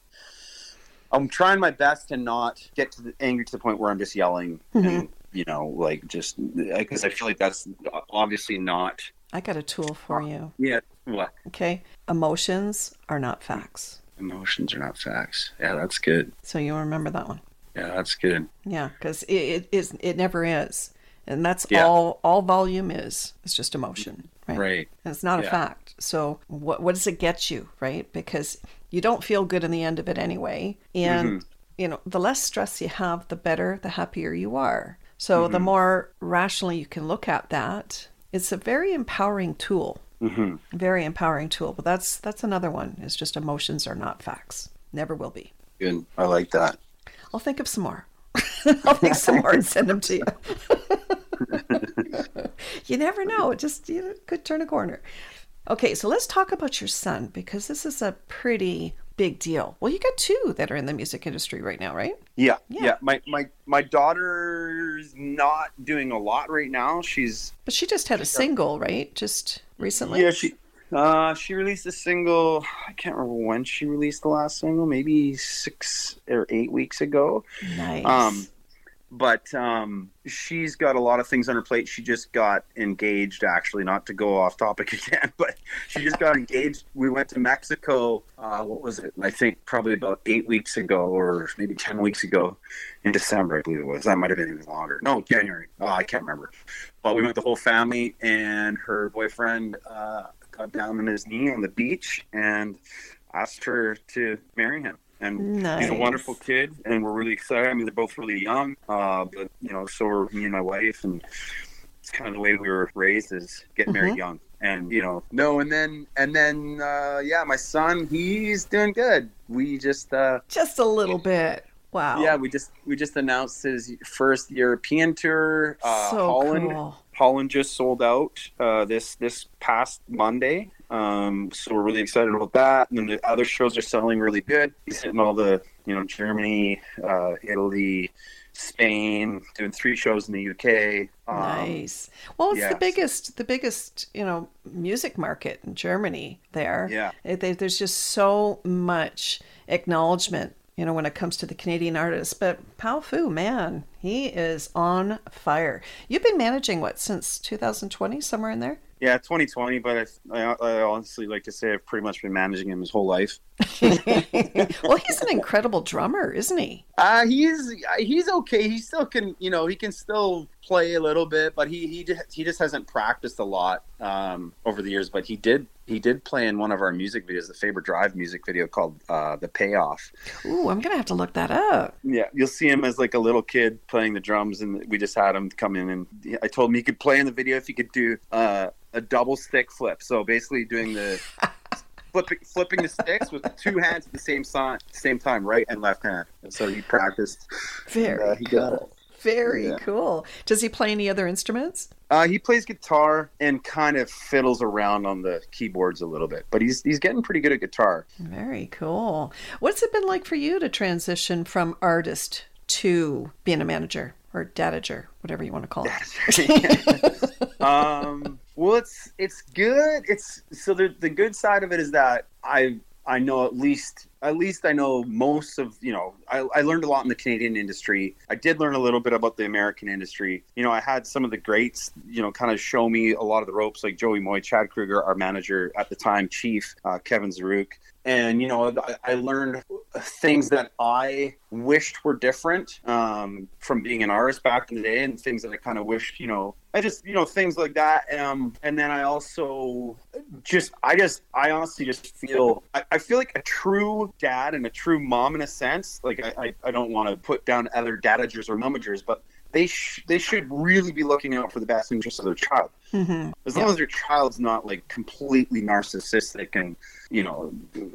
I'm trying my best to not get to the angry to the point where I'm just yelling mm-hmm. and, you know, like just, because I feel like that's obviously not. I got a tool for you. Yeah, what? Okay, emotions are not facts. Emotions are not facts. Yeah, that's good. So you'll remember that one. Yeah, that's good. Yeah, because it, it is it never is, and that's yeah. all all volume is. It's just emotion, right? Right. And it's not yeah. a fact. So what what does it get you, right? Because you don't feel good in the end of it anyway, and mm-hmm. you know, the less stress you have, the better, the happier you are. So mm-hmm. the more rationally you can look at that, it's a very empowering tool. Mm-hmm. Very empowering tool. But that's that's another one. It's just emotions are not facts. Never will be. Good. I like that. I'll think of some more. I'll think some more and send them to you. You never know. It just you know, could turn a corner. Okay, so let's talk about your son because this is a pretty big deal. Well, you got two that are in the music industry right now, right? Yeah, yeah. yeah. My my my daughter's not doing a lot right now. She's but she just had a single, right? Just recently. Yeah, she. Uh, she released a single, I can't remember when she released the last single, maybe six or eight weeks ago. Nice. Um, but um, she's got a lot of things on her plate. She just got engaged, actually, not to go off topic again, but she just got engaged. We went to Mexico, uh, what was it? I think probably about eight weeks ago or maybe ten weeks ago in December, I believe it was. That might have been even longer. No, January. Oh, I can't remember. But we went the whole family and her boyfriend uh, got down on his knee on the beach and asked her to marry him. and nice. He's a wonderful kid, and we're really excited. I mean, they're both really young, uh, but you know, so are me and my wife, and it's kind of the way we were raised, is getting Mm-hmm. married young. And you know, no, and then and then uh, yeah, my son, he's doing good. We just uh, Just a little bit. Wow. yeah, we just we just announced his first European tour. Uh, So Holland, cool. Holland just sold out uh, this this past Monday. Um, so we're really excited about that. And then the other shows are selling really good. He's hitting all the, you know, Germany, uh, Italy, Spain, doing three shows in the U K. Um, Nice. Well, it's the yes. biggest, the biggest, you know, music market in Germany there. Yeah. It- they- there's just so much acknowledgement, you know, when it comes to the Canadian artists. But Pao Fu, man, he is on fire. You've been managing what, since two thousand twenty, somewhere in there? Yeah, twenty twenty, but I, I, I honestly like to say I've pretty much been managing him his whole life. Well, he's an incredible drummer, isn't he? Uh, he's he's okay. He still can, you know, he can still play a little bit, but he he just, he just hasn't practiced a lot um, over the years. But he did he did play in one of our music videos, the Faber Drive music video called uh, "The Payoff." Ooh, I'm gonna have to look that up. Yeah, you'll see him as like a little kid playing the drums, and we just had him come in, and I told him he could play in the video if he could do uh, a double stick flip. So basically, doing the flipping flipping the sticks with two hands at the same time, same time, right and left hand. And so he practiced. Very and, uh, he got it. Very Yeah. cool. Does he play any other instruments? Uh, he plays guitar and kind of fiddles around on the keyboards a little bit, but he's he's getting pretty good at guitar. Very cool. What's it been like for you to transition from artist to being a manager or dadager, whatever you want to call it? um, well, it's it's good. It's so the the good side of it is that I I know at least at least I know most of, you know, I, I learned a lot in the Canadian industry. I did learn a little bit about the American industry. You know, I had some of the greats, you know, kind of show me a lot of the ropes, like Joey Moy, Chad Kruger, our manager at the time, Chief, uh, Kevin Zaruk. And, you know, I, I learned things that I wished were different um, from being an artist back in the day, and things that I kind of wished, you know, I just, you know, things like that. Um, and then I also just, I just, I honestly just feel, I, I feel like a true dad and a true mom in a sense. Like, I, I, I don't want to put down other dadagers or mumagers, but they sh- they should really be looking out for the best interests of their child. Mm-hmm. As long Yeah. as your child's not like completely narcissistic and, you know,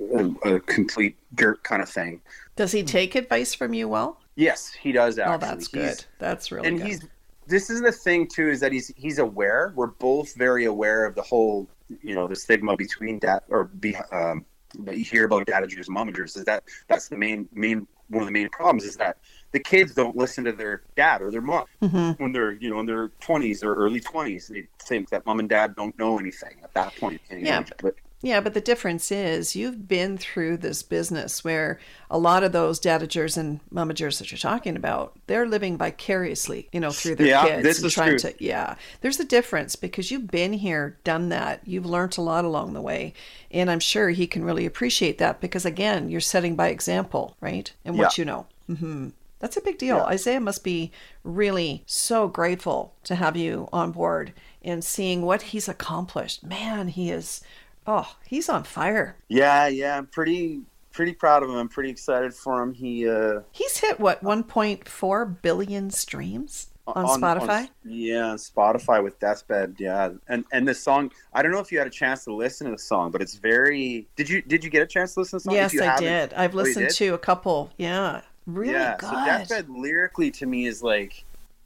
a, a complete dirt kind of thing. Does he take advice from you well? Yes, he does actually. Oh, that's good. He's- That's really and good. he's this is the thing too, is that he's he's aware. We're both very aware of the whole, you know, the stigma between dad or be um that you hear about dadagers and momagers. Is that that's the main main one of the main problems is that the kids don't listen to their dad or their mom Mm-hmm. when they're, you know, in their twenties or early twenties. They think that mom and dad don't know anything at that point. Yeah. But Yeah, but the difference is you've been through this business where a lot of those dadagers and mumagers that you're talking about, they're living vicariously, you know, through their Yeah, kids this and is trying true. to, yeah. There's a difference because you've been here, done that. You've learned a lot along the way. And I'm sure he can really appreciate that because, again, you're setting by example, right? And what Yeah. you know. Mm-hmm. That's a big deal. Yeah. Isaiah must be really so grateful to have you on board and seeing what he's accomplished. Man, he is... Oh, he's on fire. yeah, yeah, I'm pretty pretty proud of him. I'm pretty excited for him. He uh He's hit what, one point four billion streams on, Spotify? yeah, on Spotify with Deathbed. Yeah, and and the song. I don't know if you had a chance to listen to the song, but it's very. Did you did you get a chance to listen to the song? Yes, If you I haven't- did. I've Oh, you listened did? to a couple. Yeah, really yeah, good. so Deathbed lyrically to me is like,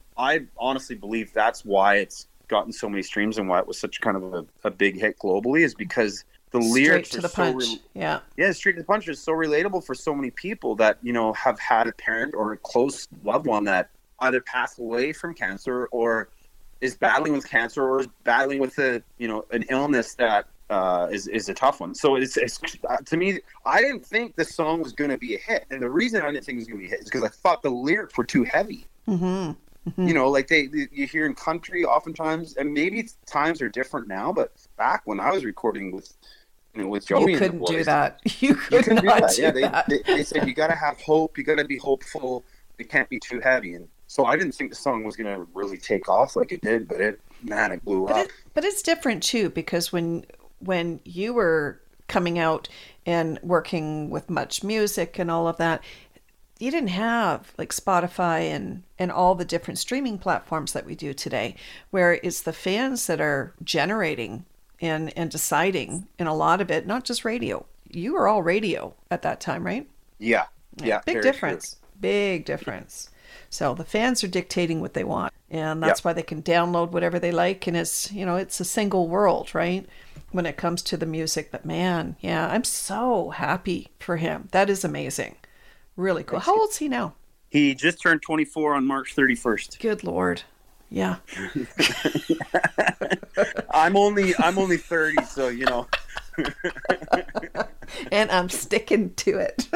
I honestly believe that's why it's gotten so many streams and why it was such kind of a, a big hit globally is because the lyrics Straight to are the so punch. re- Yeah. yeah, straight to the punch is so relatable for so many people that, you know, have had a parent or a close loved one that either passed away from cancer or is battling with cancer or is battling with a, you know, an illness that uh, is, is a tough one. So it's, it's uh, to me, I didn't think the song was going to be a hit. And the reason I didn't think it was going to be a hit is because I thought the lyrics were too heavy. Mm-hmm. Mm-hmm. You know, like they, they you hear in country oftentimes, and maybe it's, times are different now, but back when I was recording with, you know, with Joey You and the couldn't do boys, that. You could you can do not that. do Yeah, they, that. they, they said you got to have hope. You got to be hopeful. It can't be too heavy. And so I didn't think the song was going to really take off like it did, but it, man, it blew But, up. it, but it's different too because when when you were coming out, and working with Much Music and all of that, you didn't have like Spotify and, and all the different streaming platforms that we do today, where it's the fans that are generating and, and deciding in a lot of it, not just radio. You were all radio at that time, right? Yeah. Yeah. Big difference. True. Big difference. So the fans are dictating what they want, and that's yep. why they can download whatever they like. And it's, you know, it's a single world, right? When it comes to the music. But man, yeah, I'm so happy for him. That is amazing. Really cool. How old's he now? He just turned twenty-four on March thirty-first. Good Lord. Yeah. I'm only I'm only thirty, so you know. And I'm sticking to it.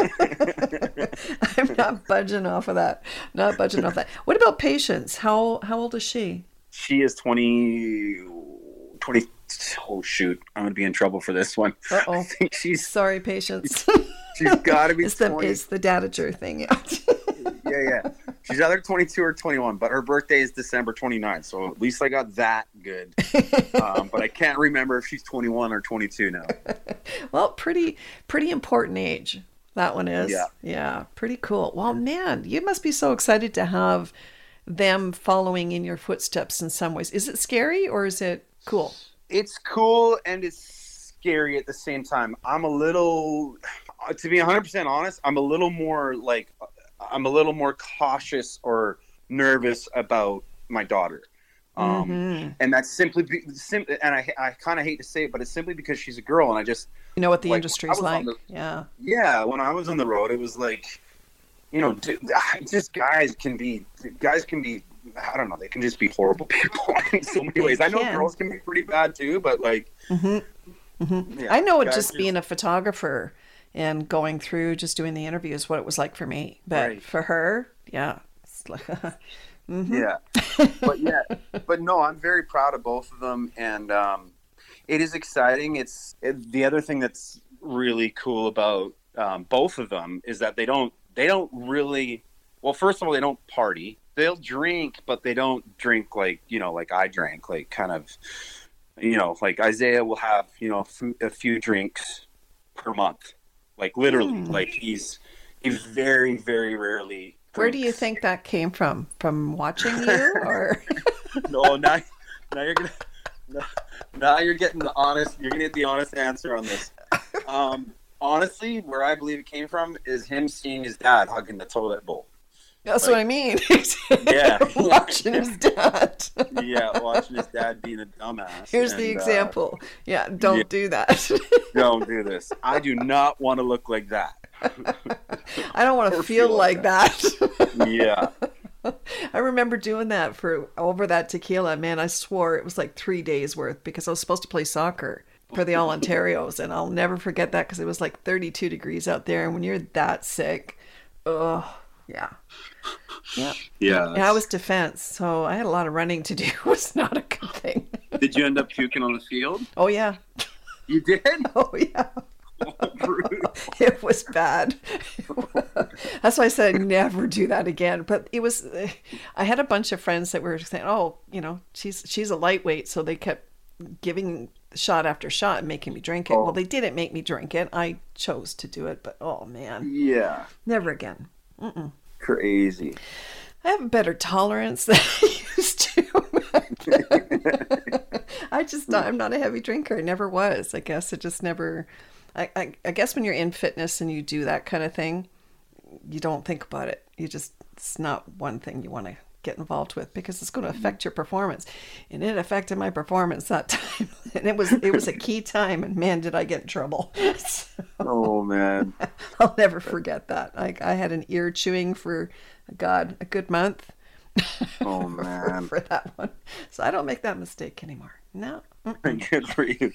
I'm not budging off of that. Not budging off that. What about Patience? How how old is she? She is twenty, twenty. Oh shoot! I'm gonna be in trouble for this one. Uh oh. I think she's sorry, Patience. She's got to be it's twenty. The, it's the dadager thing. Yeah. yeah, yeah. She's either twenty-two or twenty-one, but her birthday is December twenty-ninth, so at least I got that good. Um, but I can't remember if she's twenty-one or twenty-two now. Well, pretty pretty important age. That one is. Yeah. Yeah, pretty cool. Well, man, you must be so excited to have them following in your footsteps in some ways. Is it scary or is it cool? It's cool and it's scary at the same time. I'm a little, to be one hundred percent honest, I'm a little more like, I'm a little more cautious or nervous about my daughter. Um, mm-hmm. And that's simply, be, sim- and I I kind of hate to say it, but it's simply because she's a girl and I just... You know what the like, industry's like. The, yeah. Yeah, when I was on the road, it was like, you know, just guys can be, guys can be, I don't know, they can just be horrible people in so many ways. I know girls can be pretty bad too, but like... Mm-hmm. Mm-hmm. Yeah, I know it just, just being a photographer and going through just doing the interviews, what it was like for me. But right. for her, yeah. It's like, mm-hmm. Yeah. But yeah, but no, I'm very proud of both of them. And um, it is exciting. It's it, the other thing that's really cool about um, both of them is that they don't, they don't really, well, first of all, they don't party. They'll drink, but they don't drink like, you know, like I drank, like kind of, you know, like Isaiah will have, you know, a few drinks per month. Like literally, mm. like he's he's very, very rarely drinks. Where do you think that came from? From watching you, or? No, now, now you're gonna, now, now you're getting the honest. You're gonna get the honest answer on this. Um, honestly, where I believe it came from is him seeing his dad hugging the toilet bowl. That's like, what I mean. Yeah, watching his dad. Yeah, watching his dad being a dumbass. Here's and, the example. Uh, yeah, don't yeah, do that. Don't do this. I do not want to look like that. I don't want to feel, feel like that. that. Yeah. I remember doing that for over that tequila. Man, I swore it was like three days worth because I was supposed to play soccer for the All Ontarios, and I'll never forget that because it was like thirty-two degrees out there, and when you're that sick, oh. Yeah. Yeah. Yeah. And I was defense, so I had a lot of running to do. It was not a good thing. Did you end up puking on the field? Oh, yeah. You did? Oh, yeah. It was bad. That's why I said I'd never do that again. But it was, I had a bunch of friends that were saying, oh, you know, she's she's a lightweight. So they kept giving shot after shot and making me drink it. Oh. Well, they didn't make me drink it. I chose to do it. But, oh, man. Yeah. Never again. Mm-mm. Crazy. I have a better tolerance than I used to. I just, I'm not a heavy drinker. I never was. I guess it just never, I, I, I guess when you're in fitness and you do that kind of thing, you don't think about it. You just, it's not one thing you want to get involved with because it's going to affect your performance. And it affected my performance that time. And it was, it was a key time, and man, did I get in trouble. So, oh man. I'll never forget that. Like I had an ear chewing for God, a good month. Oh man. for, for that one. So I don't make that mistake anymore. No. Good for you.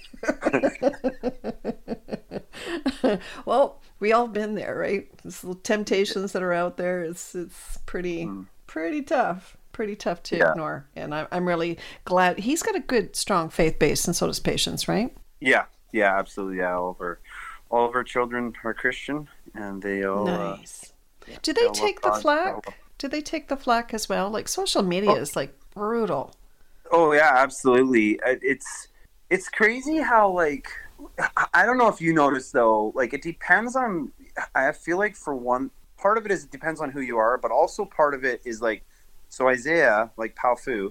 Well, we all been there, right? These little temptations that are out there. It's, it's pretty, mm. pretty tough. Pretty tough to yeah. ignore. And I'm, I'm really glad he's got a good, strong faith base, and so does Patience, right? Yeah. Yeah, absolutely. Yeah. All of our, all of our children are Christian, and they all, nice. Uh, Do they, they take the flack? Do they take the flack as well? Like social media oh. is like brutal. Oh yeah, absolutely. It's, it's crazy how like, I don't know if you noticed though, like it depends on, I feel like for one, part of it is it depends on who you are, but also part of it is like, so Isaiah, like Palfu,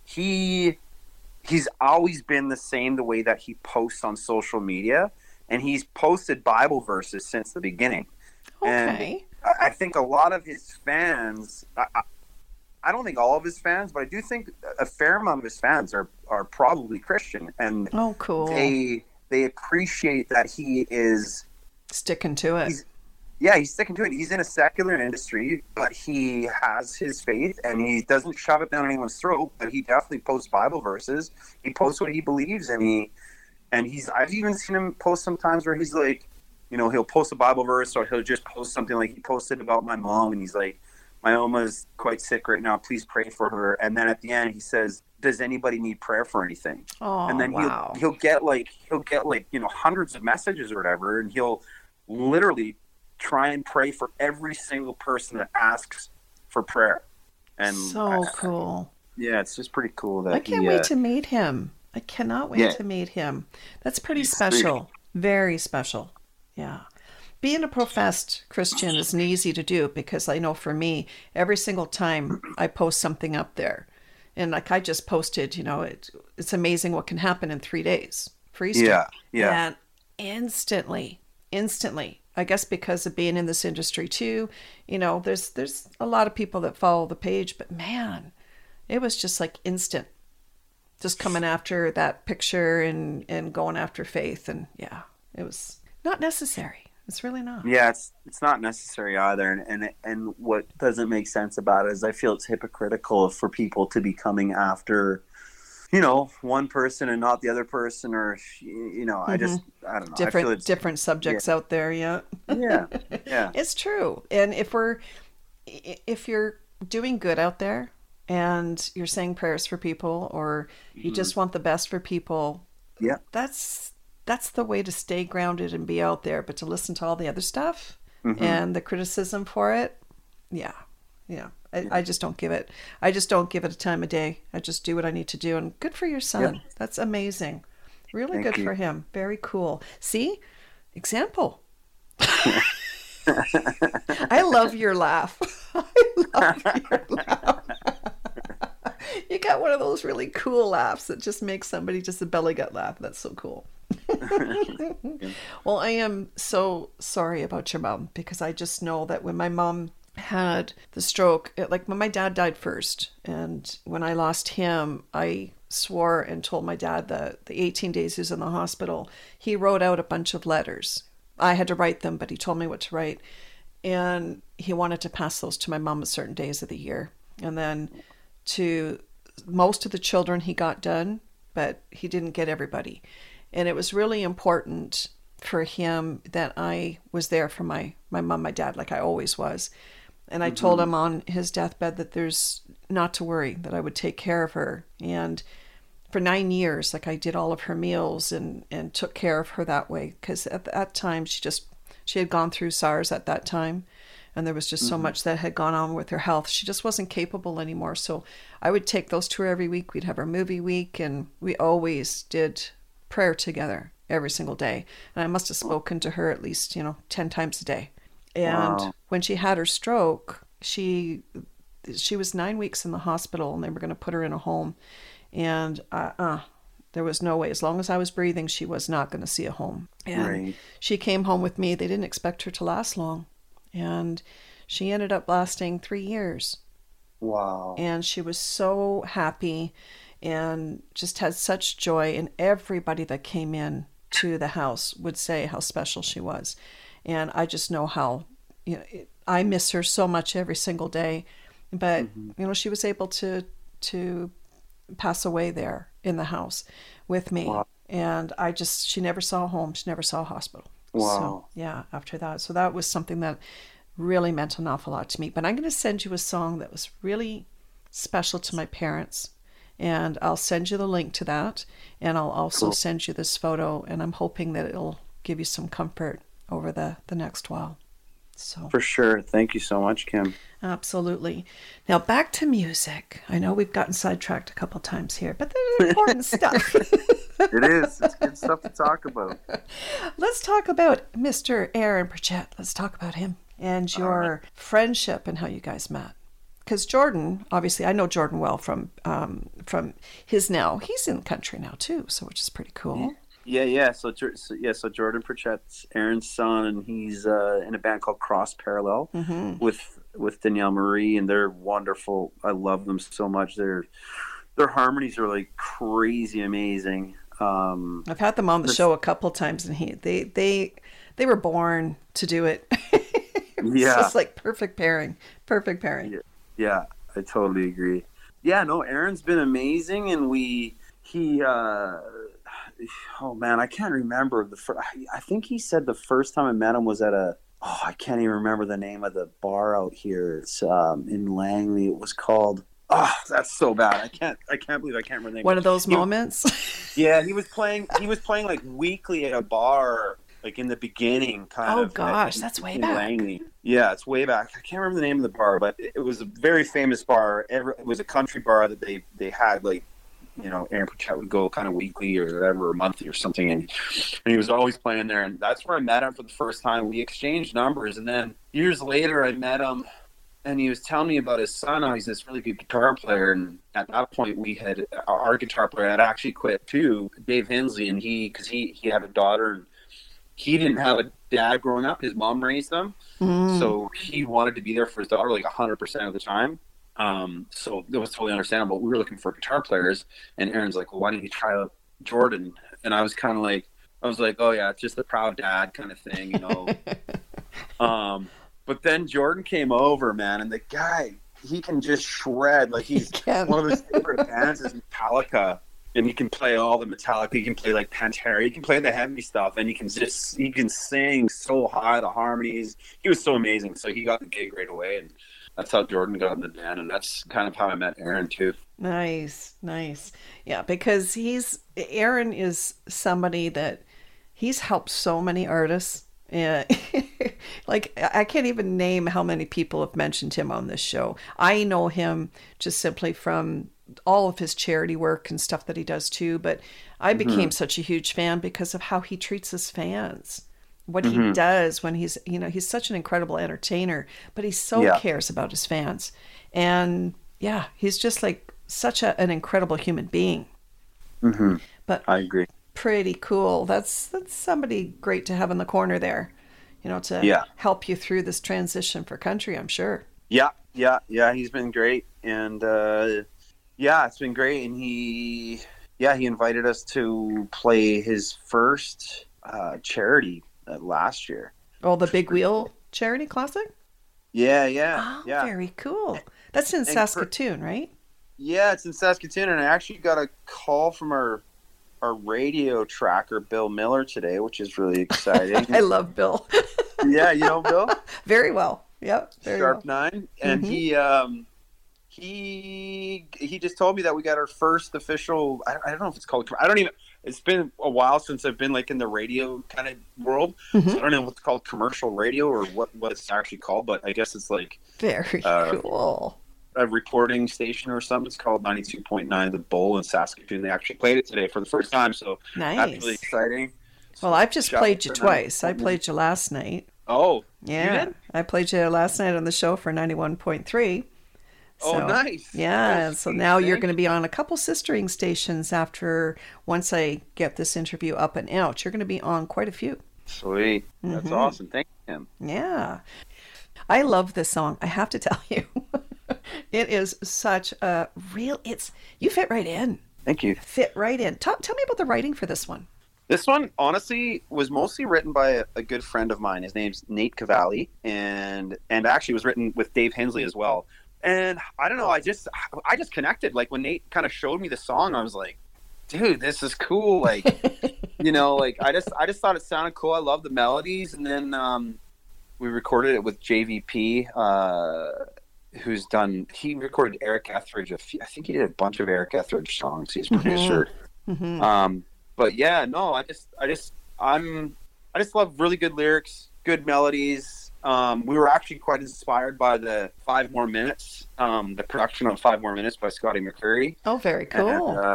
he, he's always been the same, the way that he posts on social media, and he's posted Bible verses since the beginning. Okay. And I think a lot of his fans, I, I, I don't think all of his fans, but I do think a fair amount of his fans are, are probably Christian, and oh, cool. they they appreciate that he is sticking to it. He's, yeah, he's sticking to it. He's in a secular industry, but he has his faith, and he doesn't shove it down anyone's throat. But he definitely posts Bible verses. He posts what he believes, and he and he's. I've even seen him post sometimes where he's like, you know, he'll post a Bible verse, or he'll just post something like he posted about my mom, and he's like, my Oma's quite sick right now. Please pray for her. And then at the end, he says, "Does anybody need prayer for anything?" Oh, and then wow. he'll he'll get like he'll get like you know hundreds of messages or whatever, and he'll literally try and pray for every single person that asks for prayer. And so I, cool. Yeah, it's just pretty cool that I can't he, wait uh, to meet him. I cannot wait yeah. to meet him. That's pretty He's special. sweet. Very special. Yeah. Being a professed Christian isn't easy to do, because I know for me, every single time I post something up there, and like I just posted, you know, it, it's amazing what can happen in three days for Easter. Yeah, yeah. And instantly, instantly, I guess because of being in this industry too, you know, there's there's a lot of people that follow the page, but man, it was just like instant. Just coming after that picture and, and going after faith. And yeah, it was not necessary. It's really not. Yeah, it's it's not necessary either. And, and and what doesn't make sense about it is I feel it's hypocritical for people to be coming after, you know, one person and not the other person, or, you know, I just, I don't know. Different, I feel it's, different subjects yeah. out there. Yeah. Yeah. Yeah. It's true. And if we're, if you're doing good out there and you're saying prayers for people, or you Mm-hmm. just want the best for people, Yeah. that's, that's the way to stay grounded and be out there. But to listen to all the other stuff Mm-hmm. and the criticism for it, yeah, yeah. I, I just don't give it. I just don't give it a time of day. I just do what I need to do. And good for your son. Yep. That's amazing. Really Thank good you. for him. Very cool. See, example. I love your laugh. I love your laugh. You got one of those really cool laughs that just makes somebody just a belly gut laugh. That's so cool. Well, I am so sorry about your mom, because I just know that when my mom had the stroke, it, like when my dad died first, and when I lost him, I swore and told my dad that the eighteen days he was in the hospital, he wrote out a bunch of letters. I had to write them, but he told me what to write. And he wanted to pass those to my mom at certain days of the year. And then to most of the children he got done, but he didn't get everybody. And it was really important for him that I was there for my, my mom, my dad, like I always was. And I mm-hmm. told him on his deathbed that there's not to worry, that I would take care of her. And for nine years, like I did all of her meals and, and took care of her that way. Because at that time, she just, she had gone through SARS at that time. And there was just so mm-hmm. much that had gone on with her health. She just wasn't capable anymore. So I would take those to her every week. We'd have our movie week, and we always did prayer together every single day. And I must have spoken to her at least, you know, ten times a day. And Wow. when she had her stroke, she she was nine weeks in the hospital, and they were going to put her in a home. And uh, uh, there was no way. As long as I was breathing, she was not going to see a home. And Right. she came home with me. They didn't expect her to last long. And she ended up lasting three years. Wow. And she was so happy and just had such joy. And everybody that came in to the house would say how special she was. And I just know how, you know, it, I miss her so much every single day. But, mm-hmm. you know, she was able to to pass away there in the house with me. Wow. And I just, she never saw a home. She never saw a hospital. Wow. So, yeah, after that. So that was something that really meant an awful lot to me. But I'm going to send you a song that was really special to my parents. And I'll send you the link to that. And I'll also Cool. send you this photo. And I'm hoping that it'll give you some comfort over the, the next while. So For sure. Thank you so much, Kim. absolutely. Now back to music. I know we've gotten sidetracked a couple times here, but this is important stuff. It is. It's good stuff to talk about. Let's talk about Mister Aaron Pritchett. Let's talk about him and your right. friendship and how you guys met. Because Jordan, obviously, I know Jordan well from um, from his now. He's in country now too, so which is pretty cool. Yeah, yeah. So, so yeah, so Jordan Pritchett's Aaron's son, and he's uh, in a band called Cross Parallel mm-hmm. with with Danielle Marie, and they're wonderful. I love them so much. Their their harmonies are like crazy amazing. Um, I've had them on the this, show a couple times, and he they they they were born to do it. It was yeah, just like perfect pairing, perfect pairing. Yeah, yeah, I totally agree. Yeah, no, Aaron's been amazing, and we he. Uh, oh man, I can't remember the first. I think he said the first time I met him was at a. Oh, I can't even remember the name of the bar out here. It's um, in Langley. It was called. Oh, that's so bad. I can't. I can't believe I can't remember the name. One of those he, moments. Yeah, he was playing. He was playing like weekly at a bar, like in the beginning, kind oh, of. Oh gosh, at, that's way in back. Langley. Yeah, it's way back. I can't remember the name of the bar, but it, it was a very famous bar. Every, it was a country bar that they they had like. You know, Aaron Pritchett would go kind of weekly or whatever, or monthly or something, and, and he was always playing there. And that's where I met him for the first time. We exchanged numbers, and then years later, I met him, and he was telling me about his son. How he's this really good guitar player, and at that point, we had our guitar player had actually quit too, Dave Hensley, and he because he he had a daughter, and he didn't have a dad growing up. His mom raised him, mm. so he wanted to be there for his daughter like a hundred percent of the time. Um, so it was totally understandable. We were looking for guitar players, and Aaron's like, well, why don't you try out Jordan? And I was kind of like, I was like, oh yeah, it's just the proud dad kind of thing, you know? um, but then Jordan came over, man, and the guy, he can just shred. Like he's he one of his favorite bands is Metallica, and he can play all the Metallica. He can play like Pantera. He can play the heavy stuff, and he can just, he can sing so high, the harmonies. He was so amazing. So he got the gig right away, and that's how Jordan got in the band, and that's kind of how I met Aaron too. Nice, nice. Yeah, because he's Aaron is somebody that he's helped so many artists. Yeah, like I can't even name how many people have mentioned him on this show. I know him just simply from all of his charity work and stuff that he does too, but I became mm-hmm. such a huge fan because of how he treats his fans. What mm-hmm. he does when he's, you know, he's such an incredible entertainer, but he so yeah. cares about his fans. And yeah, he's just like such a, an incredible human being. Mm-hmm. But I agree. Pretty cool. That's, that's somebody great to have in the corner there, you know, to yeah. help you through this transition for country, I'm sure. Yeah. Yeah. Yeah. He's been great. And, uh, yeah, it's been great. And he, yeah, he invited us to play his first, uh, charity Uh, last year. Oh, the Big Wheel Charity Classic? Yeah, yeah. Oh, yeah. Very cool. That's in and Saskatoon, for, right? Yeah, it's in Saskatoon, and I actually got a call from our our radio tracker, Bill Miller, today, which is really exciting. I love Bill. Yeah, you know Bill? Very well. Yep. Very Sharp well. Nine. And mm-hmm. he um he he just told me that we got our first official I, I don't know if it's called I don't even it's been a while since I've been like in the radio kind of world. Mm-hmm. So I don't know what's called commercial radio or what, what it's actually called, but I guess it's like very uh, cool. A reporting station or something. It's called ninety-two point nine The Bull in Saskatoon. They actually played it today for the first time, so nice. That's really exciting. So well, I've just played you twice. I played you last night. Oh, yeah. I played you last night on the show for ninety-one point three. So, oh, nice. Yeah. Nice. So now Thank you're going to be on a couple sistering stations after, once I get this interview up and out, you're going to be on quite a few. Sweet. That's mm-hmm. awesome. Thank you. Yeah. I love this song. I have to tell you, it is such a real, it's, you fit right in. Thank you. Fit right in. Tell, tell me about the writing for this one. This one, honestly, was mostly written by a, a good friend of mine. His name's Nate Cavalli, and and actually was written with Dave Hensley as well. And I don't know, I just I just connected. Like when Nate kind of showed me the song, I was like, dude, this is cool. Like, you know, like I just I just thought it sounded cool. I love the melodies. And then um, we recorded it with J V P, uh, who's done, he recorded Eric Etheridge. A few, I think he did a bunch of Eric Etheridge songs. He's a producer. Mm-hmm. Mm-hmm. Um, but yeah, no, I just, I just, I'm, I just love really good lyrics, good melodies. Um, we were actually quite inspired by the Five More Minutes, um, the production of Five More Minutes by Scotty McCreery. Oh, very cool. And, um,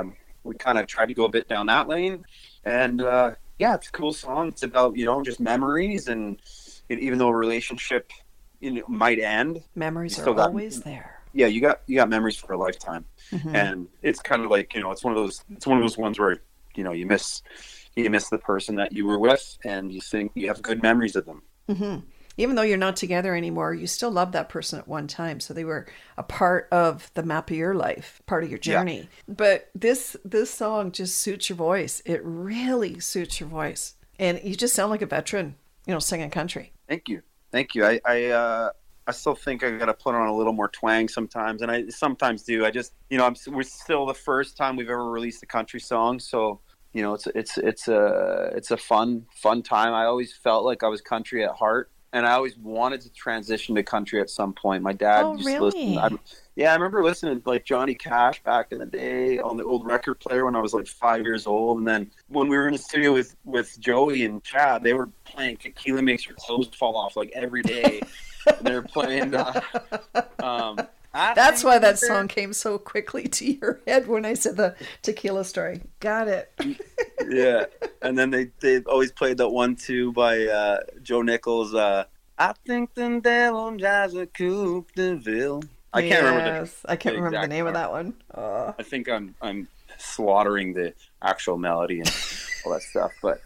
we kind of tried to go a bit down that lane. And uh, yeah, it's a cool song. It's about, you know, just memories, and it, even though a relationship, you know, might end, memories are got, always there. Yeah, you got you got memories for a lifetime. Mm-hmm. And it's kind of like, you know, it's one of those it's one of those ones where, you know, you miss you miss the person that you were with, and you think you have good memories of them. Mm-hmm. Even though you're not together anymore, you still love that person at one time. So they were a part of the map of your life, part of your journey. Yeah. But this this song just suits your voice. It really suits your voice. And you just sound like a veteran, you know, singing country. Thank you. Thank you. I I, uh, I still think I got to put on a little more twang sometimes. And I sometimes do. I just, you know, I'm, we're still the first time we've ever released a country song. So, you know, it's it's it's a, it's a fun, fun time. I always felt like I was country at heart. And I always wanted to transition to country at some point. My dad oh, used really? to listen. I, yeah, I remember listening to like Johnny Cash back in the day on the old record player when I was like five years old. And then when we were in the studio with, with Joey and Chad, they were playing Tequila Makes Your Clothes Fall Off like every day. And they were playing. Uh, um, That's why that song came so quickly to your head when I said the tequila story. Got it. Yeah. And then they, they always played that one too by uh, Joe Nichols. Uh, I think the devil drives a coupe de ville. I can't yes, remember the I can't the remember the name part. of that one. Oh. I think I'm I'm slaughtering the actual melody and all that stuff. But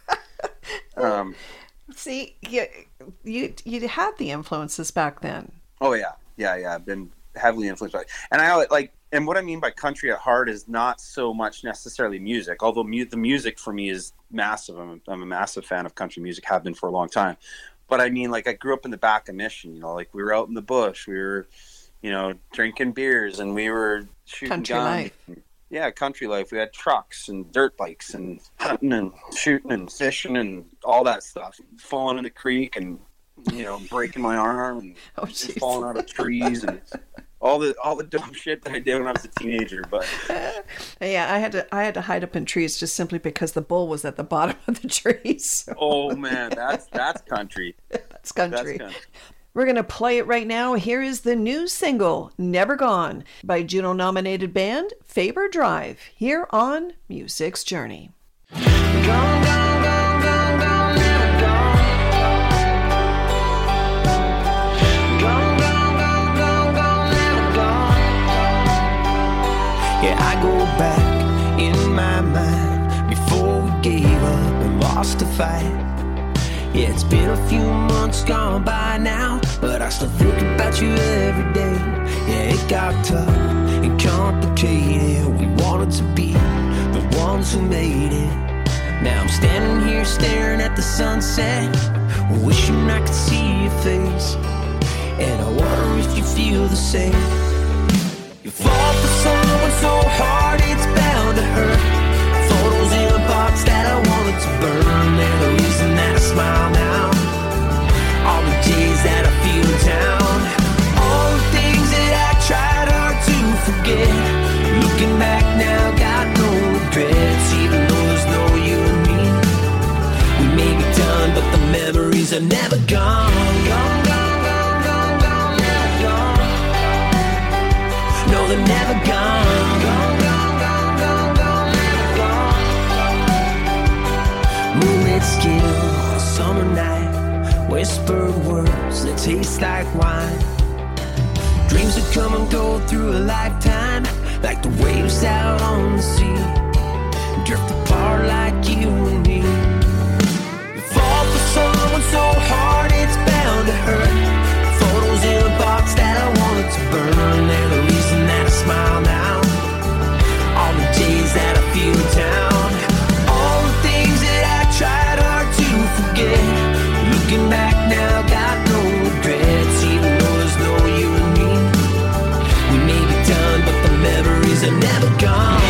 um, see, you, you you had the influences back then. Oh yeah, yeah, yeah. I've been heavily influenced by it. And I like, and what I mean by country at heart is not so much necessarily music, although mu- the music for me is massive. I'm, I'm a massive fan of country music, have been for a long time. But I mean, like, I grew up in the back of Mission, you know, like we were out in the bush, we were, you know, drinking beers, and we were shooting country guns. life. Yeah, country life. We had trucks and dirt bikes and hunting and shooting and fishing and all that stuff. Falling in the creek and, you know, breaking my arm and oh, just falling out of trees and all the all the dumb shit that I did when I was a teenager. But yeah, I had to I had to hide up in trees just simply because the bull was at the bottom of the trees. So. Oh man, that's that's country. That's country. That's country. We're going to play it right now. Here is the new single, Never Gone, by Juno-nominated band Faber Drive, here on Music's Journey. Gone, gone, gone, gone, gone, never gone. Gone, gone, gone, gone, gone, never gone. Yeah, I go back in my mind before we gave up and lost the fight. Yeah, it's been a few months gone by now, but I still think about you every day. Yeah, it got tough and complicated. We wanted to be the ones who made it. Now I'm standing here staring at the sunset, wishing I could see your face. And I wonder if you feel the same. You fall for someone so hard it's bound to hurt. Photos in a box that I wanted to burn. They're the reason that I smile now. All the days that I feel down. All the things that I tried hard to forget. Looking back now, got no regrets. Even though there's no you and me. We may be done, but the memories are never gone. Gone, gone, gone, gone, gone, never gone. No, they're never gone. Gone, gone, gone, gone, gone, never gone. Moonlit skin on a summer night. Whispered words that taste like wine. Dreams that come and go through a lifetime, like the waves out on the sea. Drift apart like you and me. You fall for someone so hard it's bound to hurt. Photos in a box that I wanted to burn. They're the reason that I smile now. All the days that I feel down. All the things that I tried hard to forget. Looking back now, got no regrets. Even though there's no you and me. We may be done, but the memories are never gone.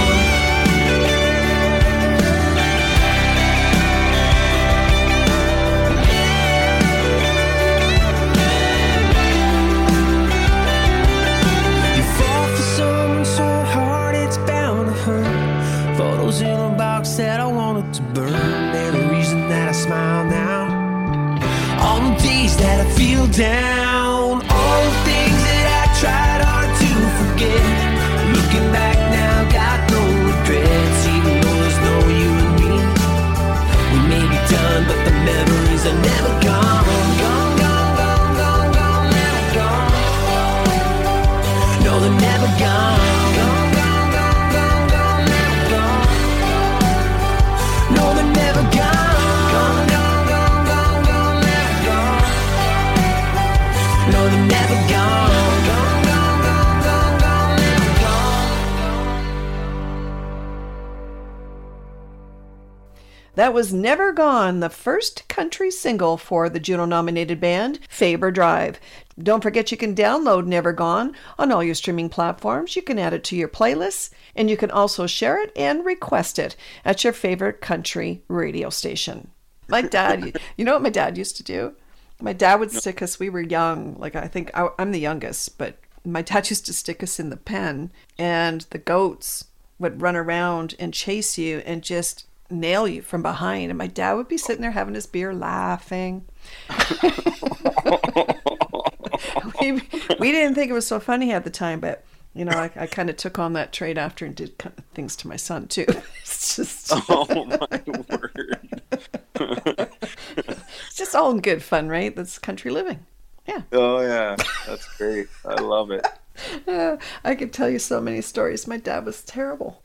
You fall for someone so hard it's bound to hurt. Photos in a box that I wanted to burn. They're the reason that I smile now. All the days that I feel down. All the things that I tried hard to forget. Looking back now, got no regrets. Even That was Never Gone, the first country single for the Juno-nominated band, Faber Drive. Don't forget you can download Never Gone on all your streaming platforms. You can add it to your playlists, and you can also share it and request it at your favorite country radio station. My dad, you know what my dad used to do? My dad would stick us, we were young, like I think I, I'm the youngest, but my dad used to stick us in the pen, and the goats would run around and chase you and just nail you from behind. And my dad would be sitting there having his beer laughing. we, we didn't think it was so funny at the time, but you know, I, I kind of took on that trade after and did kind of things to my son too. It's just oh my word. It's just all in good fun, right? That's country living. Yeah. Oh yeah, that's great. I love it. Uh, I could tell you so many stories. My dad was terrible.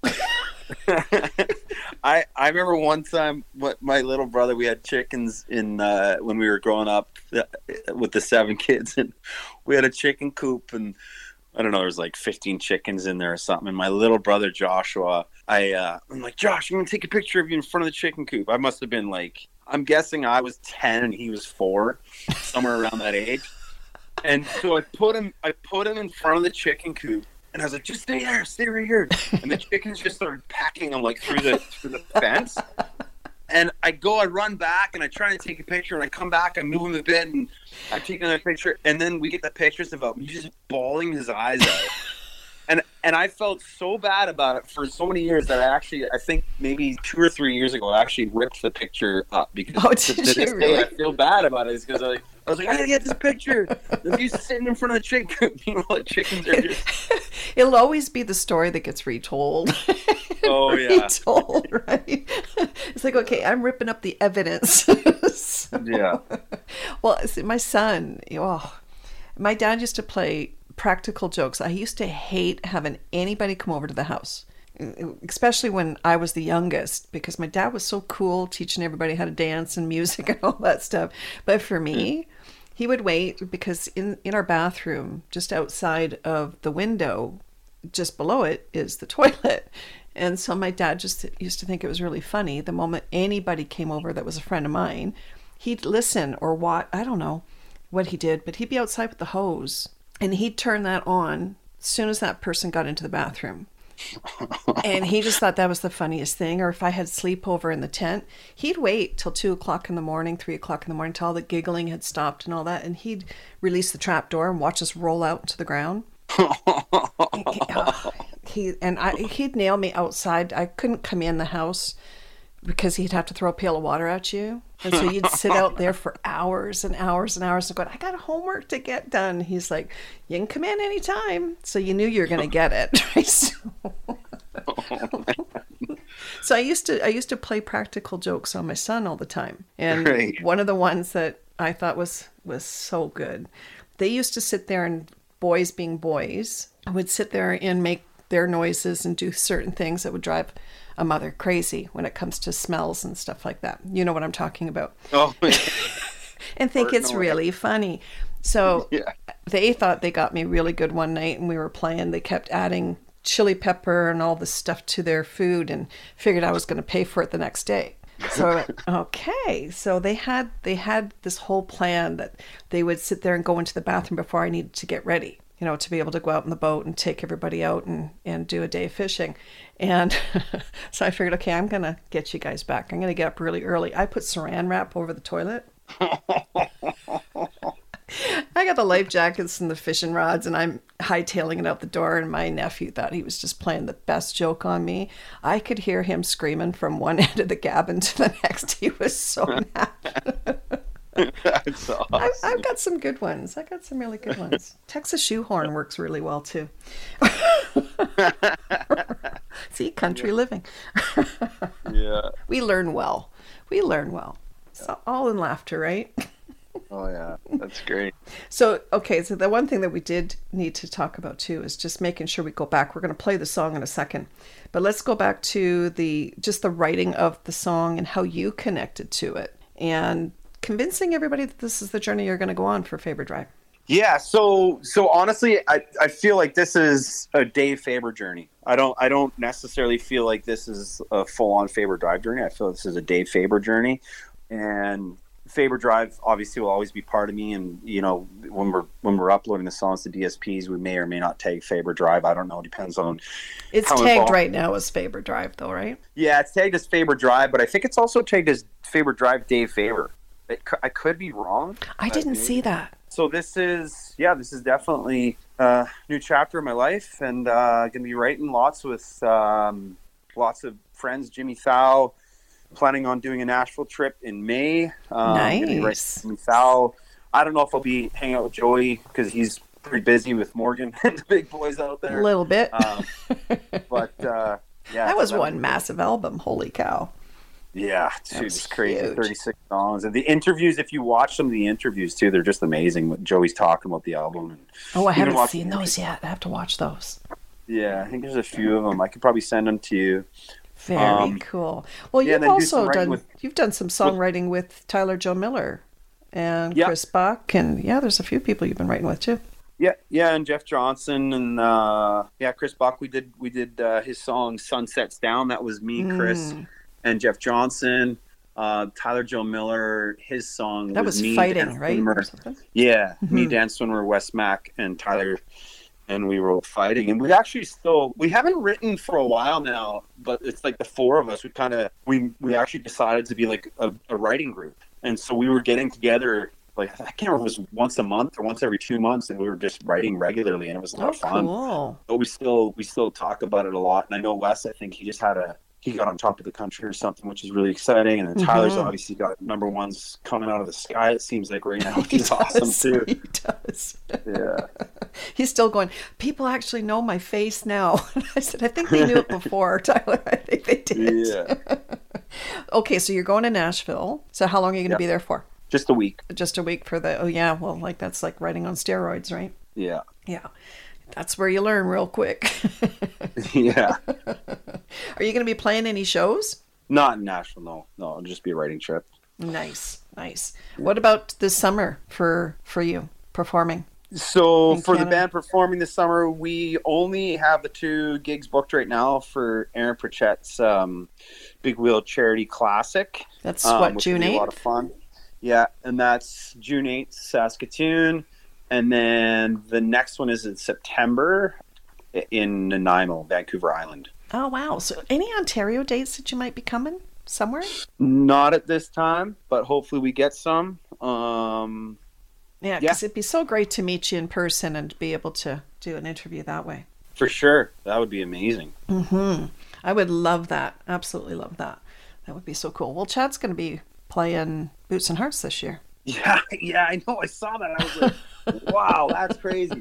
I I remember one time, what my little brother, we had chickens in uh, when we were growing up uh, with the seven kids, and we had a chicken coop, and I don't know, there was like fifteen chickens in there or something. And my little brother Joshua, I uh, I'm like, Josh, I'm gonna take a picture of you in front of the chicken coop. I must have been like, I'm guessing I was ten and he was four, somewhere around that age. And so I put him, I put him in front of the chicken coop, and I was like, "Just stay there, stay right here." And the chickens just started packing him like through the through the fence. And I go, I run back, and I try to take a picture, and I come back, I move him a bit, and I take another picture, and then we get the pictures of me just bawling his eyes out. And and I felt so bad about it for so many years that I actually, I think maybe two or three years ago, I actually ripped the picture up because oh, to, to you this really? day I feel bad about it because I, I was like, I gotta get this picture of you sitting in front of the chicken. You know, the chickens are just... It'll always be the story that gets retold. Oh, yeah. Retold, right? It's like, okay, I'm ripping up the evidence. So, yeah. Well, see, my son, oh, my dad used to play practical jokes. I used to hate having anybody come over to the house, especially when I was the youngest, because my dad was so cool teaching everybody how to dance and music and all that stuff. But for me, he would wait, because in, in our bathroom, just outside of the window, just below it is the toilet. And so my dad just used to think it was really funny. The moment anybody came over that was a friend of mine, he'd listen or watch. I don't know what he did, but he'd be outside with the hose, and he'd turn that on as soon as that person got into the bathroom. And he just thought that was the funniest thing. Or if I had sleepover in the tent, he'd wait till two o'clock in the morning, three o'clock in the morning, till all the giggling had stopped and all that, and he'd release the trap door and watch us roll out to the ground. he, oh, he and I, he'd nail me outside. I couldn't come in the house because he'd have to throw a pail of water at you, and so you'd sit out there for hours and hours and hours and going, I got homework to get done. He's like, you can come in anytime. So you knew you were going to get it. Right? So, so I used to I used to play practical jokes on my son all the time, and Great. One of the ones that I thought was was so good, they used to sit there, and boys being boys would sit there and make their noises and do certain things that would drive a mother crazy when it comes to smells and stuff like that. You know what I'm talking about. Oh, and think it's really funny. So yeah. They thought they got me really good one night, and we were playing. They kept adding chili pepper and all this stuff to their food, and figured I was going to pay for it the next day. So I went, okay. So they had they had this whole plan that they would sit there and go into the bathroom before I needed to get ready, you know, to be able to go out in the boat and take everybody out and, and do a day of fishing. And so I figured, okay, I'm going to get you guys back. I'm going to get up really early. I put saran wrap over the toilet. I got the life jackets and the fishing rods, and I'm hightailing it out the door, and my nephew thought he was just playing the best joke on me. I could hear him screaming from one end of the cabin to the next. He was so mad. That's awesome. I've, I've got some good ones. I got some really good ones. Texas shoehorn works really well too. See, country living. Yeah. We learn well. We learn well. So all in laughter, right? Oh yeah, that's great. So, okay, so the one thing that we did need to talk about too is just making sure we go back. We're going to play the song in a second, but let's go back to the just the writing of the song and how you connected to it, and convincing everybody that this is the journey you're going to go on for Faber Drive. Yeah, so so honestly, I, I feel like this is a Dave Faber journey. I don't I don't necessarily feel like this is a full on Faber Drive journey. I feel this is a Dave Faber journey, and Faber Drive obviously will always be part of me. And you know, when we're when we're uploading the songs to D S Ps, we may or may not tag Faber Drive. I don't know. It depends on. It's how tagged involved. right now as Faber Drive, though, right? Yeah, it's tagged as Faber Drive, but I think it's also tagged as Faber Drive Dave Faber. It, I could be wrong. I didn't see that. So this is, yeah, this is definitely a new chapter of my life, and uh, going to be writing lots with um, lots of friends. Jimmy Thau, planning on doing a Nashville trip in May. Um, Nice. Jimmy Thau. I don't know if I'll be hanging out with Joey because he's pretty busy with Morgan and the big boys out there. A little bit. Um, but uh, yeah, that was so one be- massive album. Holy cow. Yeah, That dude, was it's crazy. huge. thirty-six songs. And the interviews, if you watch some of the interviews too, they're just amazing. What Joey's talking about the album. And Oh, I even haven't watching seen the- those yet. I have to watch those. Yeah, I think there's a few of them. I could probably send them to you. Very Um, cool. Well, yeah, you've then do some also writing done with- you've done some songwriting with Tyler Joe Miller and Yeah. Chris Buck, and yeah, there's a few people you've been writing with too. Yeah, yeah, and Jeff Johnson and uh, yeah, Chris Buck. We did we did uh, his song "Sunsets Down." That was me, Chris, Mm. and Jeff Johnson. Uh, Tyler Joe Miller, his song That was me, fighting, Dan right? Swimmer. Or something? Yeah, me, Mhm. Dan Swimmer, Wes Mack, and Tyler, and we were fighting. And we actually still we haven't written for a while now, but it's like the four of us. We kind of we we actually decided to be like a, a writing group, and so we were getting together. Like I can't remember if it was once a month or once every two months, and we were just writing regularly, and it was a lot Oh, of fun. cool. But we still we still talk about it a lot. And I know Wes, I think he just had a he got on top of the country or something, which is really exciting. And then Tyler's Mhm. obviously got number ones coming out of the sky. It seems like right now, which is awesome too. He does. Yeah. He's still going, people actually know my face now. I said, I think they knew it before, Tyler. I think they did. Yeah. Okay, so you're going to Nashville. So how long are you going to Yeah. be there for? Just a week. Just a week for the, oh yeah, well, like that's like writing on steroids, right? Yeah. Yeah. That's where you learn real quick. Yeah. Are you going to be playing any shows? Not in Nashville, no. No, it'll just be a writing trip. Nice, nice. What about this summer for for you performing? So In for the Canada. band performing this summer, we only have the two gigs booked right now for Aaron Pritchett's um, Big Wheel Charity Classic. That's um, what, which will June be eighth? A lot of fun. Yeah, and that's June eighth, Saskatoon. And then the next one is in September in Nanaimo, Vancouver Island. Oh, wow. So any Ontario dates that you might be coming somewhere? Not at this time, but hopefully we get some. Um, Yeah, Yeah. because it'd be so great to meet you in person and be able to do an interview that way. for sure. That would be amazing. Hmm. I would love that. Absolutely love that. That would be so cool. Well, Chad's going to be playing Boots and Hearts this year. Yeah, yeah, I know. I saw that. I was like, wow, that's crazy.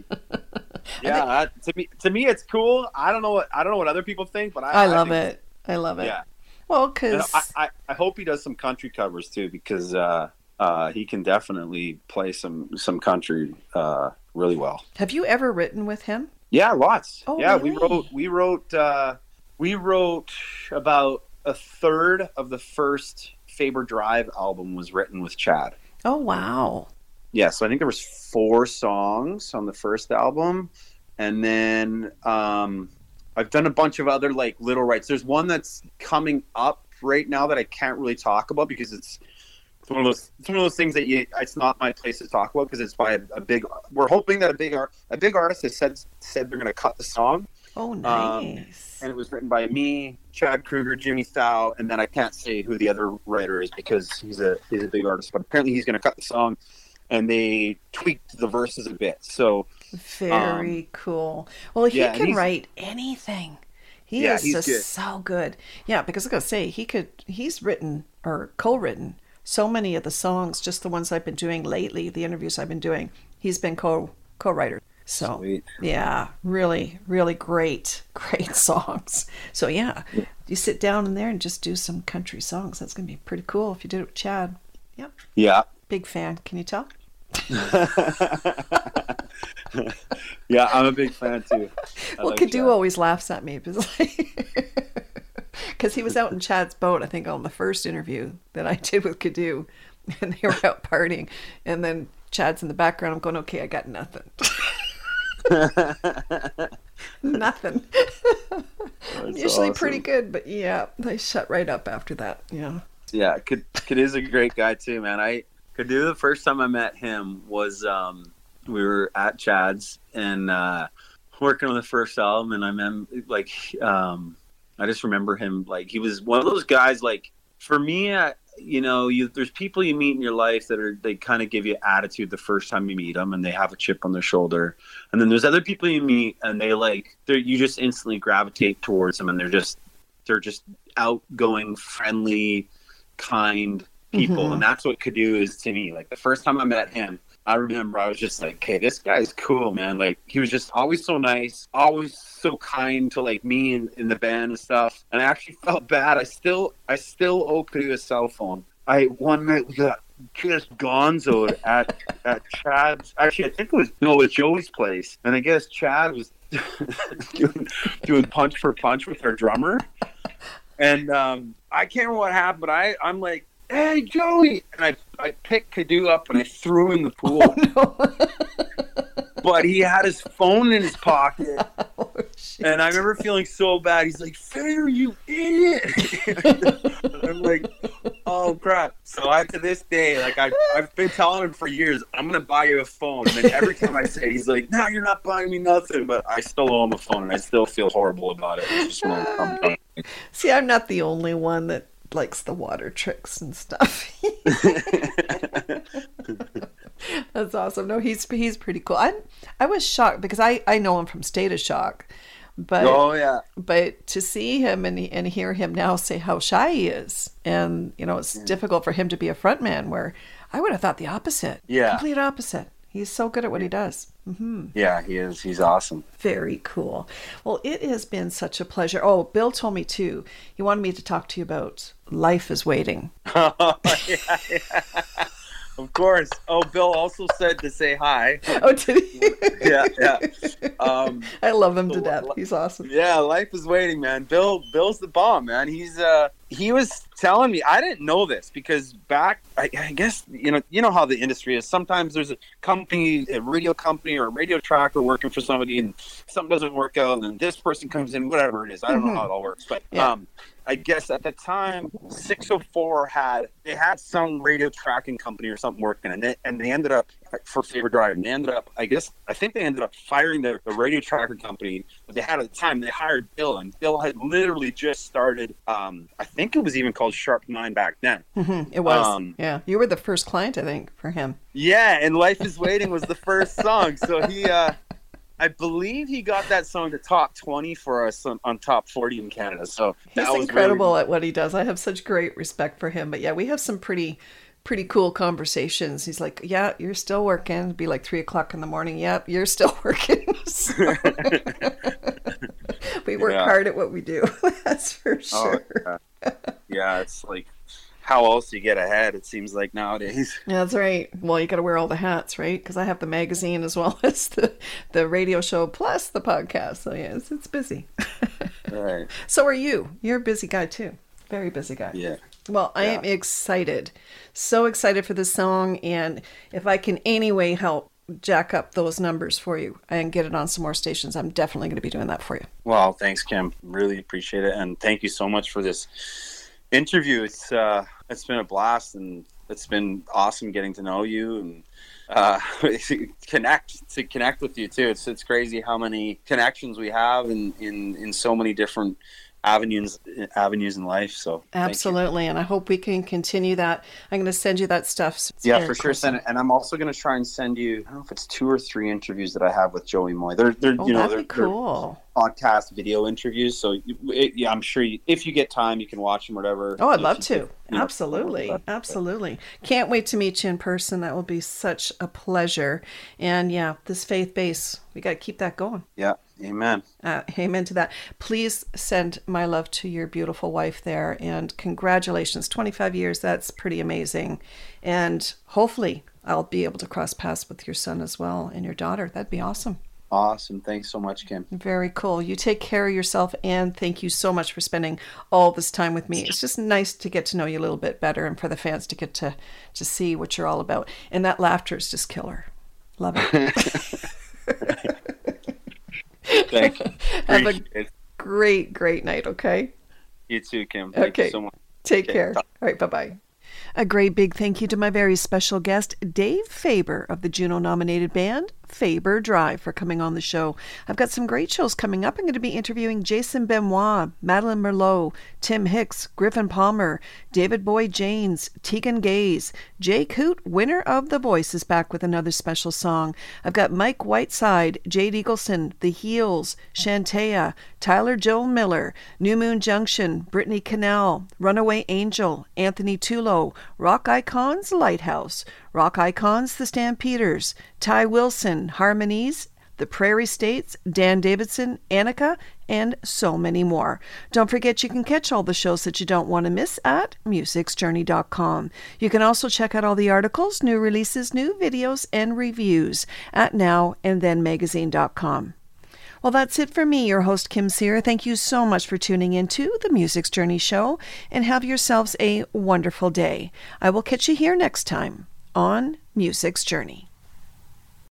Yeah, that, to me, to me, it's cool. I don't know what I don't know what other people think, but I, I love think it. I love it. Yeah. Well, And because I, I, I hope he does some country covers too, because uh, uh, he can definitely play some some country uh, really well. have you ever written with him? Yeah, lots. Oh, yeah, we really? wrote we wrote uh, we wrote about a third of the first Faber Drive album was written with Chad. Oh, wow. Yeah, so I think there was four songs on the first album, and then um, I've done a bunch of other like little rights. There's one that's coming up right now that I can't really talk about because it's, it's one of those it's one of those things that you it's not my place to talk about because it's by a, a big. We're hoping that a big art a big artist has said said they're going to cut the song, Oh, Um, nice. and it was written by me, Chad Kruger, Jimmy Thau, and then I can't say who the other writer is because he's a he's a big artist. But apparently he's going to cut the song, and they tweaked the verses a bit. So Very cool. Well, he yeah, and can he's- write anything. He Yeah, is he's just good. so good. Yeah, because I was gonna say he could. He's written or co-written so many of the songs. Just the ones I've been doing lately, the interviews I've been doing. He's been co co-writer. So Sweet. yeah, really, really great, great songs. So yeah, you sit down in there and just do some country songs. That's gonna be pretty cool if you did it with Chad. Yep, yeah, big fan. Can you tell? yeah, I'm a big fan too. I Well, like Kadu Chad. always laughs at me because he was out in Chad's boat, I think, on the first interview that I did with Kadu, and they were out partying, and then Chad's in the background. I'm going, okay, I got nothing. Nothing. That's Usually awesome. pretty good, but yeah, they shut right up after that. Yeah. Yeah, Cadoo's a great guy too, man. I Cadoo, the first time I met him was um, we were at Chad's and uh, working on the first album, and I remember like um, I just remember him like he was one of those guys. Like for me, I, you know, you there's people you meet in your life that are they kind of give you attitude the first time you meet them, and they have a chip on their shoulder. And then there's other people you meet, and they like they you just instantly gravitate towards them, and they're just they're just outgoing, friendly, kind people. Mm-hmm. And that's what Cadoo is to me. Like the first time I met him, I remember I was just like, hey, this guy's cool, man. Like he was just always so nice, always so kind to like me and in the band and stuff. And I actually felt bad. I still I still owe Cadoo a cell phone. I one night we got just gonzoed at at Chad's. Actually, I think it was no, it was Joey's place. And I guess Chad was doing, doing punch for punch with our drummer. And um, I can't remember what happened, but I, I'm like, hey, Joey. And I, I picked Cadoo up and I threw him in the pool. Oh, no. But he had his phone in his pocket. Oh, and I remember feeling so bad. He's like, Fair, you idiot. I'm like, oh, crap. So I, to this day, like I, I've been telling him for years, I'm going to buy you a phone. And then every time I say it, he's like, no, you're not buying me nothing. But I still owe him a phone, and I still feel horrible about it. It's just one of them. See, I'm not the only one that likes the water tricks and stuff. That's awesome. No, he's he's pretty cool. I I was shocked because I, I know him from State of Shock, but oh yeah, but to see him and and hear him now say how shy he is, and you know it's yeah. difficult for him to be a front man. Where I would have thought the opposite. Yeah, complete opposite. He's so good at what he does. Mm-hmm. Yeah, he is. He's awesome. Very cool. Well, it has been such a pleasure. Oh, Bill told me too. He wanted me to talk to you about Life is Waiting. Oh, yeah, yeah. Of course. Oh, Bill also said to say hi. Oh, did he? yeah, yeah. Um, I love him to death. He's awesome. Yeah, Life is Waiting, man. Bill, Bill's the bomb, man. He's uh, he was telling me. I didn't know this because back, I, I guess you know, you know how the industry is. Sometimes there's a company, a radio company, or a radio tracker working for somebody, and something doesn't work out, and then this person comes in, whatever it is. I don't mm-hmm. know how it all works, but yeah. um. I guess at the time, six oh four had they had some radio tracking company or something working, and they and they ended up for Favorite Drive. And they ended up, I guess, I think they ended up firing the, the radio tracker company that they had at the time. They hired Bill, and Bill had literally just started. Um, I think it was even called Sharp Nine back then. Mm-hmm. It was. Um, yeah, you were the first client, I think, for him. Yeah, and Life is Waiting was the first song. So he. Uh, I believe he got that song to top twenty for us on, on top forty in Canada. So he's incredible really... at what he does. I have such great respect for him. But yeah, we have some pretty, pretty cool conversations. He's like, yeah, you're still working. It'd be like three o'clock in the morning. Yep, you're still working. So... we work yeah. hard at what we do. That's for sure. Oh, yeah. yeah, it's like, how else do you get ahead, it seems like nowadays. Yeah, that's right. Well, you got to wear all the hats, right? Because I have the magazine as well as the, the radio show plus the podcast. So, yeah, it's, it's busy. Right. So are you. You're a busy guy, too. Very busy guy. Yeah. Well, I yeah. am excited. So excited for this song. And if I can anyway help jack up those numbers for you and get it on some more stations, I'm definitely going to be doing that for you. Well, thanks, Kim. Really appreciate it. And thank you so much for this interview. It's uh it's been a blast, and it's been awesome getting to know you and uh connect to connect with you too. It's it's crazy how many connections we have in in in so many different avenues avenues in life. So absolutely, and I hope we can continue that. I'm going to send you that stuff. So yeah, for sure. Send it, and I'm also going to try and send you. I don't know if it's two or three interviews that I have with Joey Moy. They're they're oh, you know that'd they're, be cool. They're podcast video interviews. So it, yeah, I'm sure you, if you get time, you can watch them or whatever. Oh, I'd love to. Get, absolutely, know, absolutely. Can't wait to meet you in person. That will be such a pleasure. And yeah, this faith base, we got to keep that going. Yeah. Amen. Uh, amen to that. Please send my love to your beautiful wife there, and congratulations. twenty-five years, that's pretty amazing. And hopefully I'll be able to cross paths with your son as well and your daughter. That'd be awesome. Awesome. Thanks so much, Kim. Very cool. You take care of yourself, and thank you so much for spending all this time with me. It's just nice to get to know you a little bit better, and for the fans to get to, to see what you're all about. And that laughter is just killer. Love it. Thank you. Have a great, great night, okay? You too, Kim. Thank okay. you so much. Take okay. care. All right, bye-bye. A great big thank you to my very special guest, Dave Faber of the Juno-nominated band Faber Drive, for coming on the show. I've got some great shows coming up. I'm going to be interviewing Jason Benoit, Madeline Merlot, Tim Hicks, Griffin Palmer, David Boyd Janes, Tegan Gaze, Jay Coote, winner of The Voice, is back with another special song. I've got Mike Whiteside, Jade Eagleson, The Heels, Shantea, Tyler Joel Miller, New Moon Junction, Brittany Cannell, Runaway Angel, Anthony Tulo, Rock Icons, Lighthouse, Rock Icons, The Stampeders, Ty Wilson, Harmonies, The Prairie States, Dan Davidson, Annika, and so many more. Don't forget you can catch all the shows that you don't want to miss at musics journey dot com. You can also check out all the articles, new releases, new videos, and reviews at now and then magazine dot com. Well, that's it for me, your host, Kim Sear. Thank you so much for tuning into the Music's Journey show, and have yourselves a wonderful day. I will catch you here next time on Music's Journey.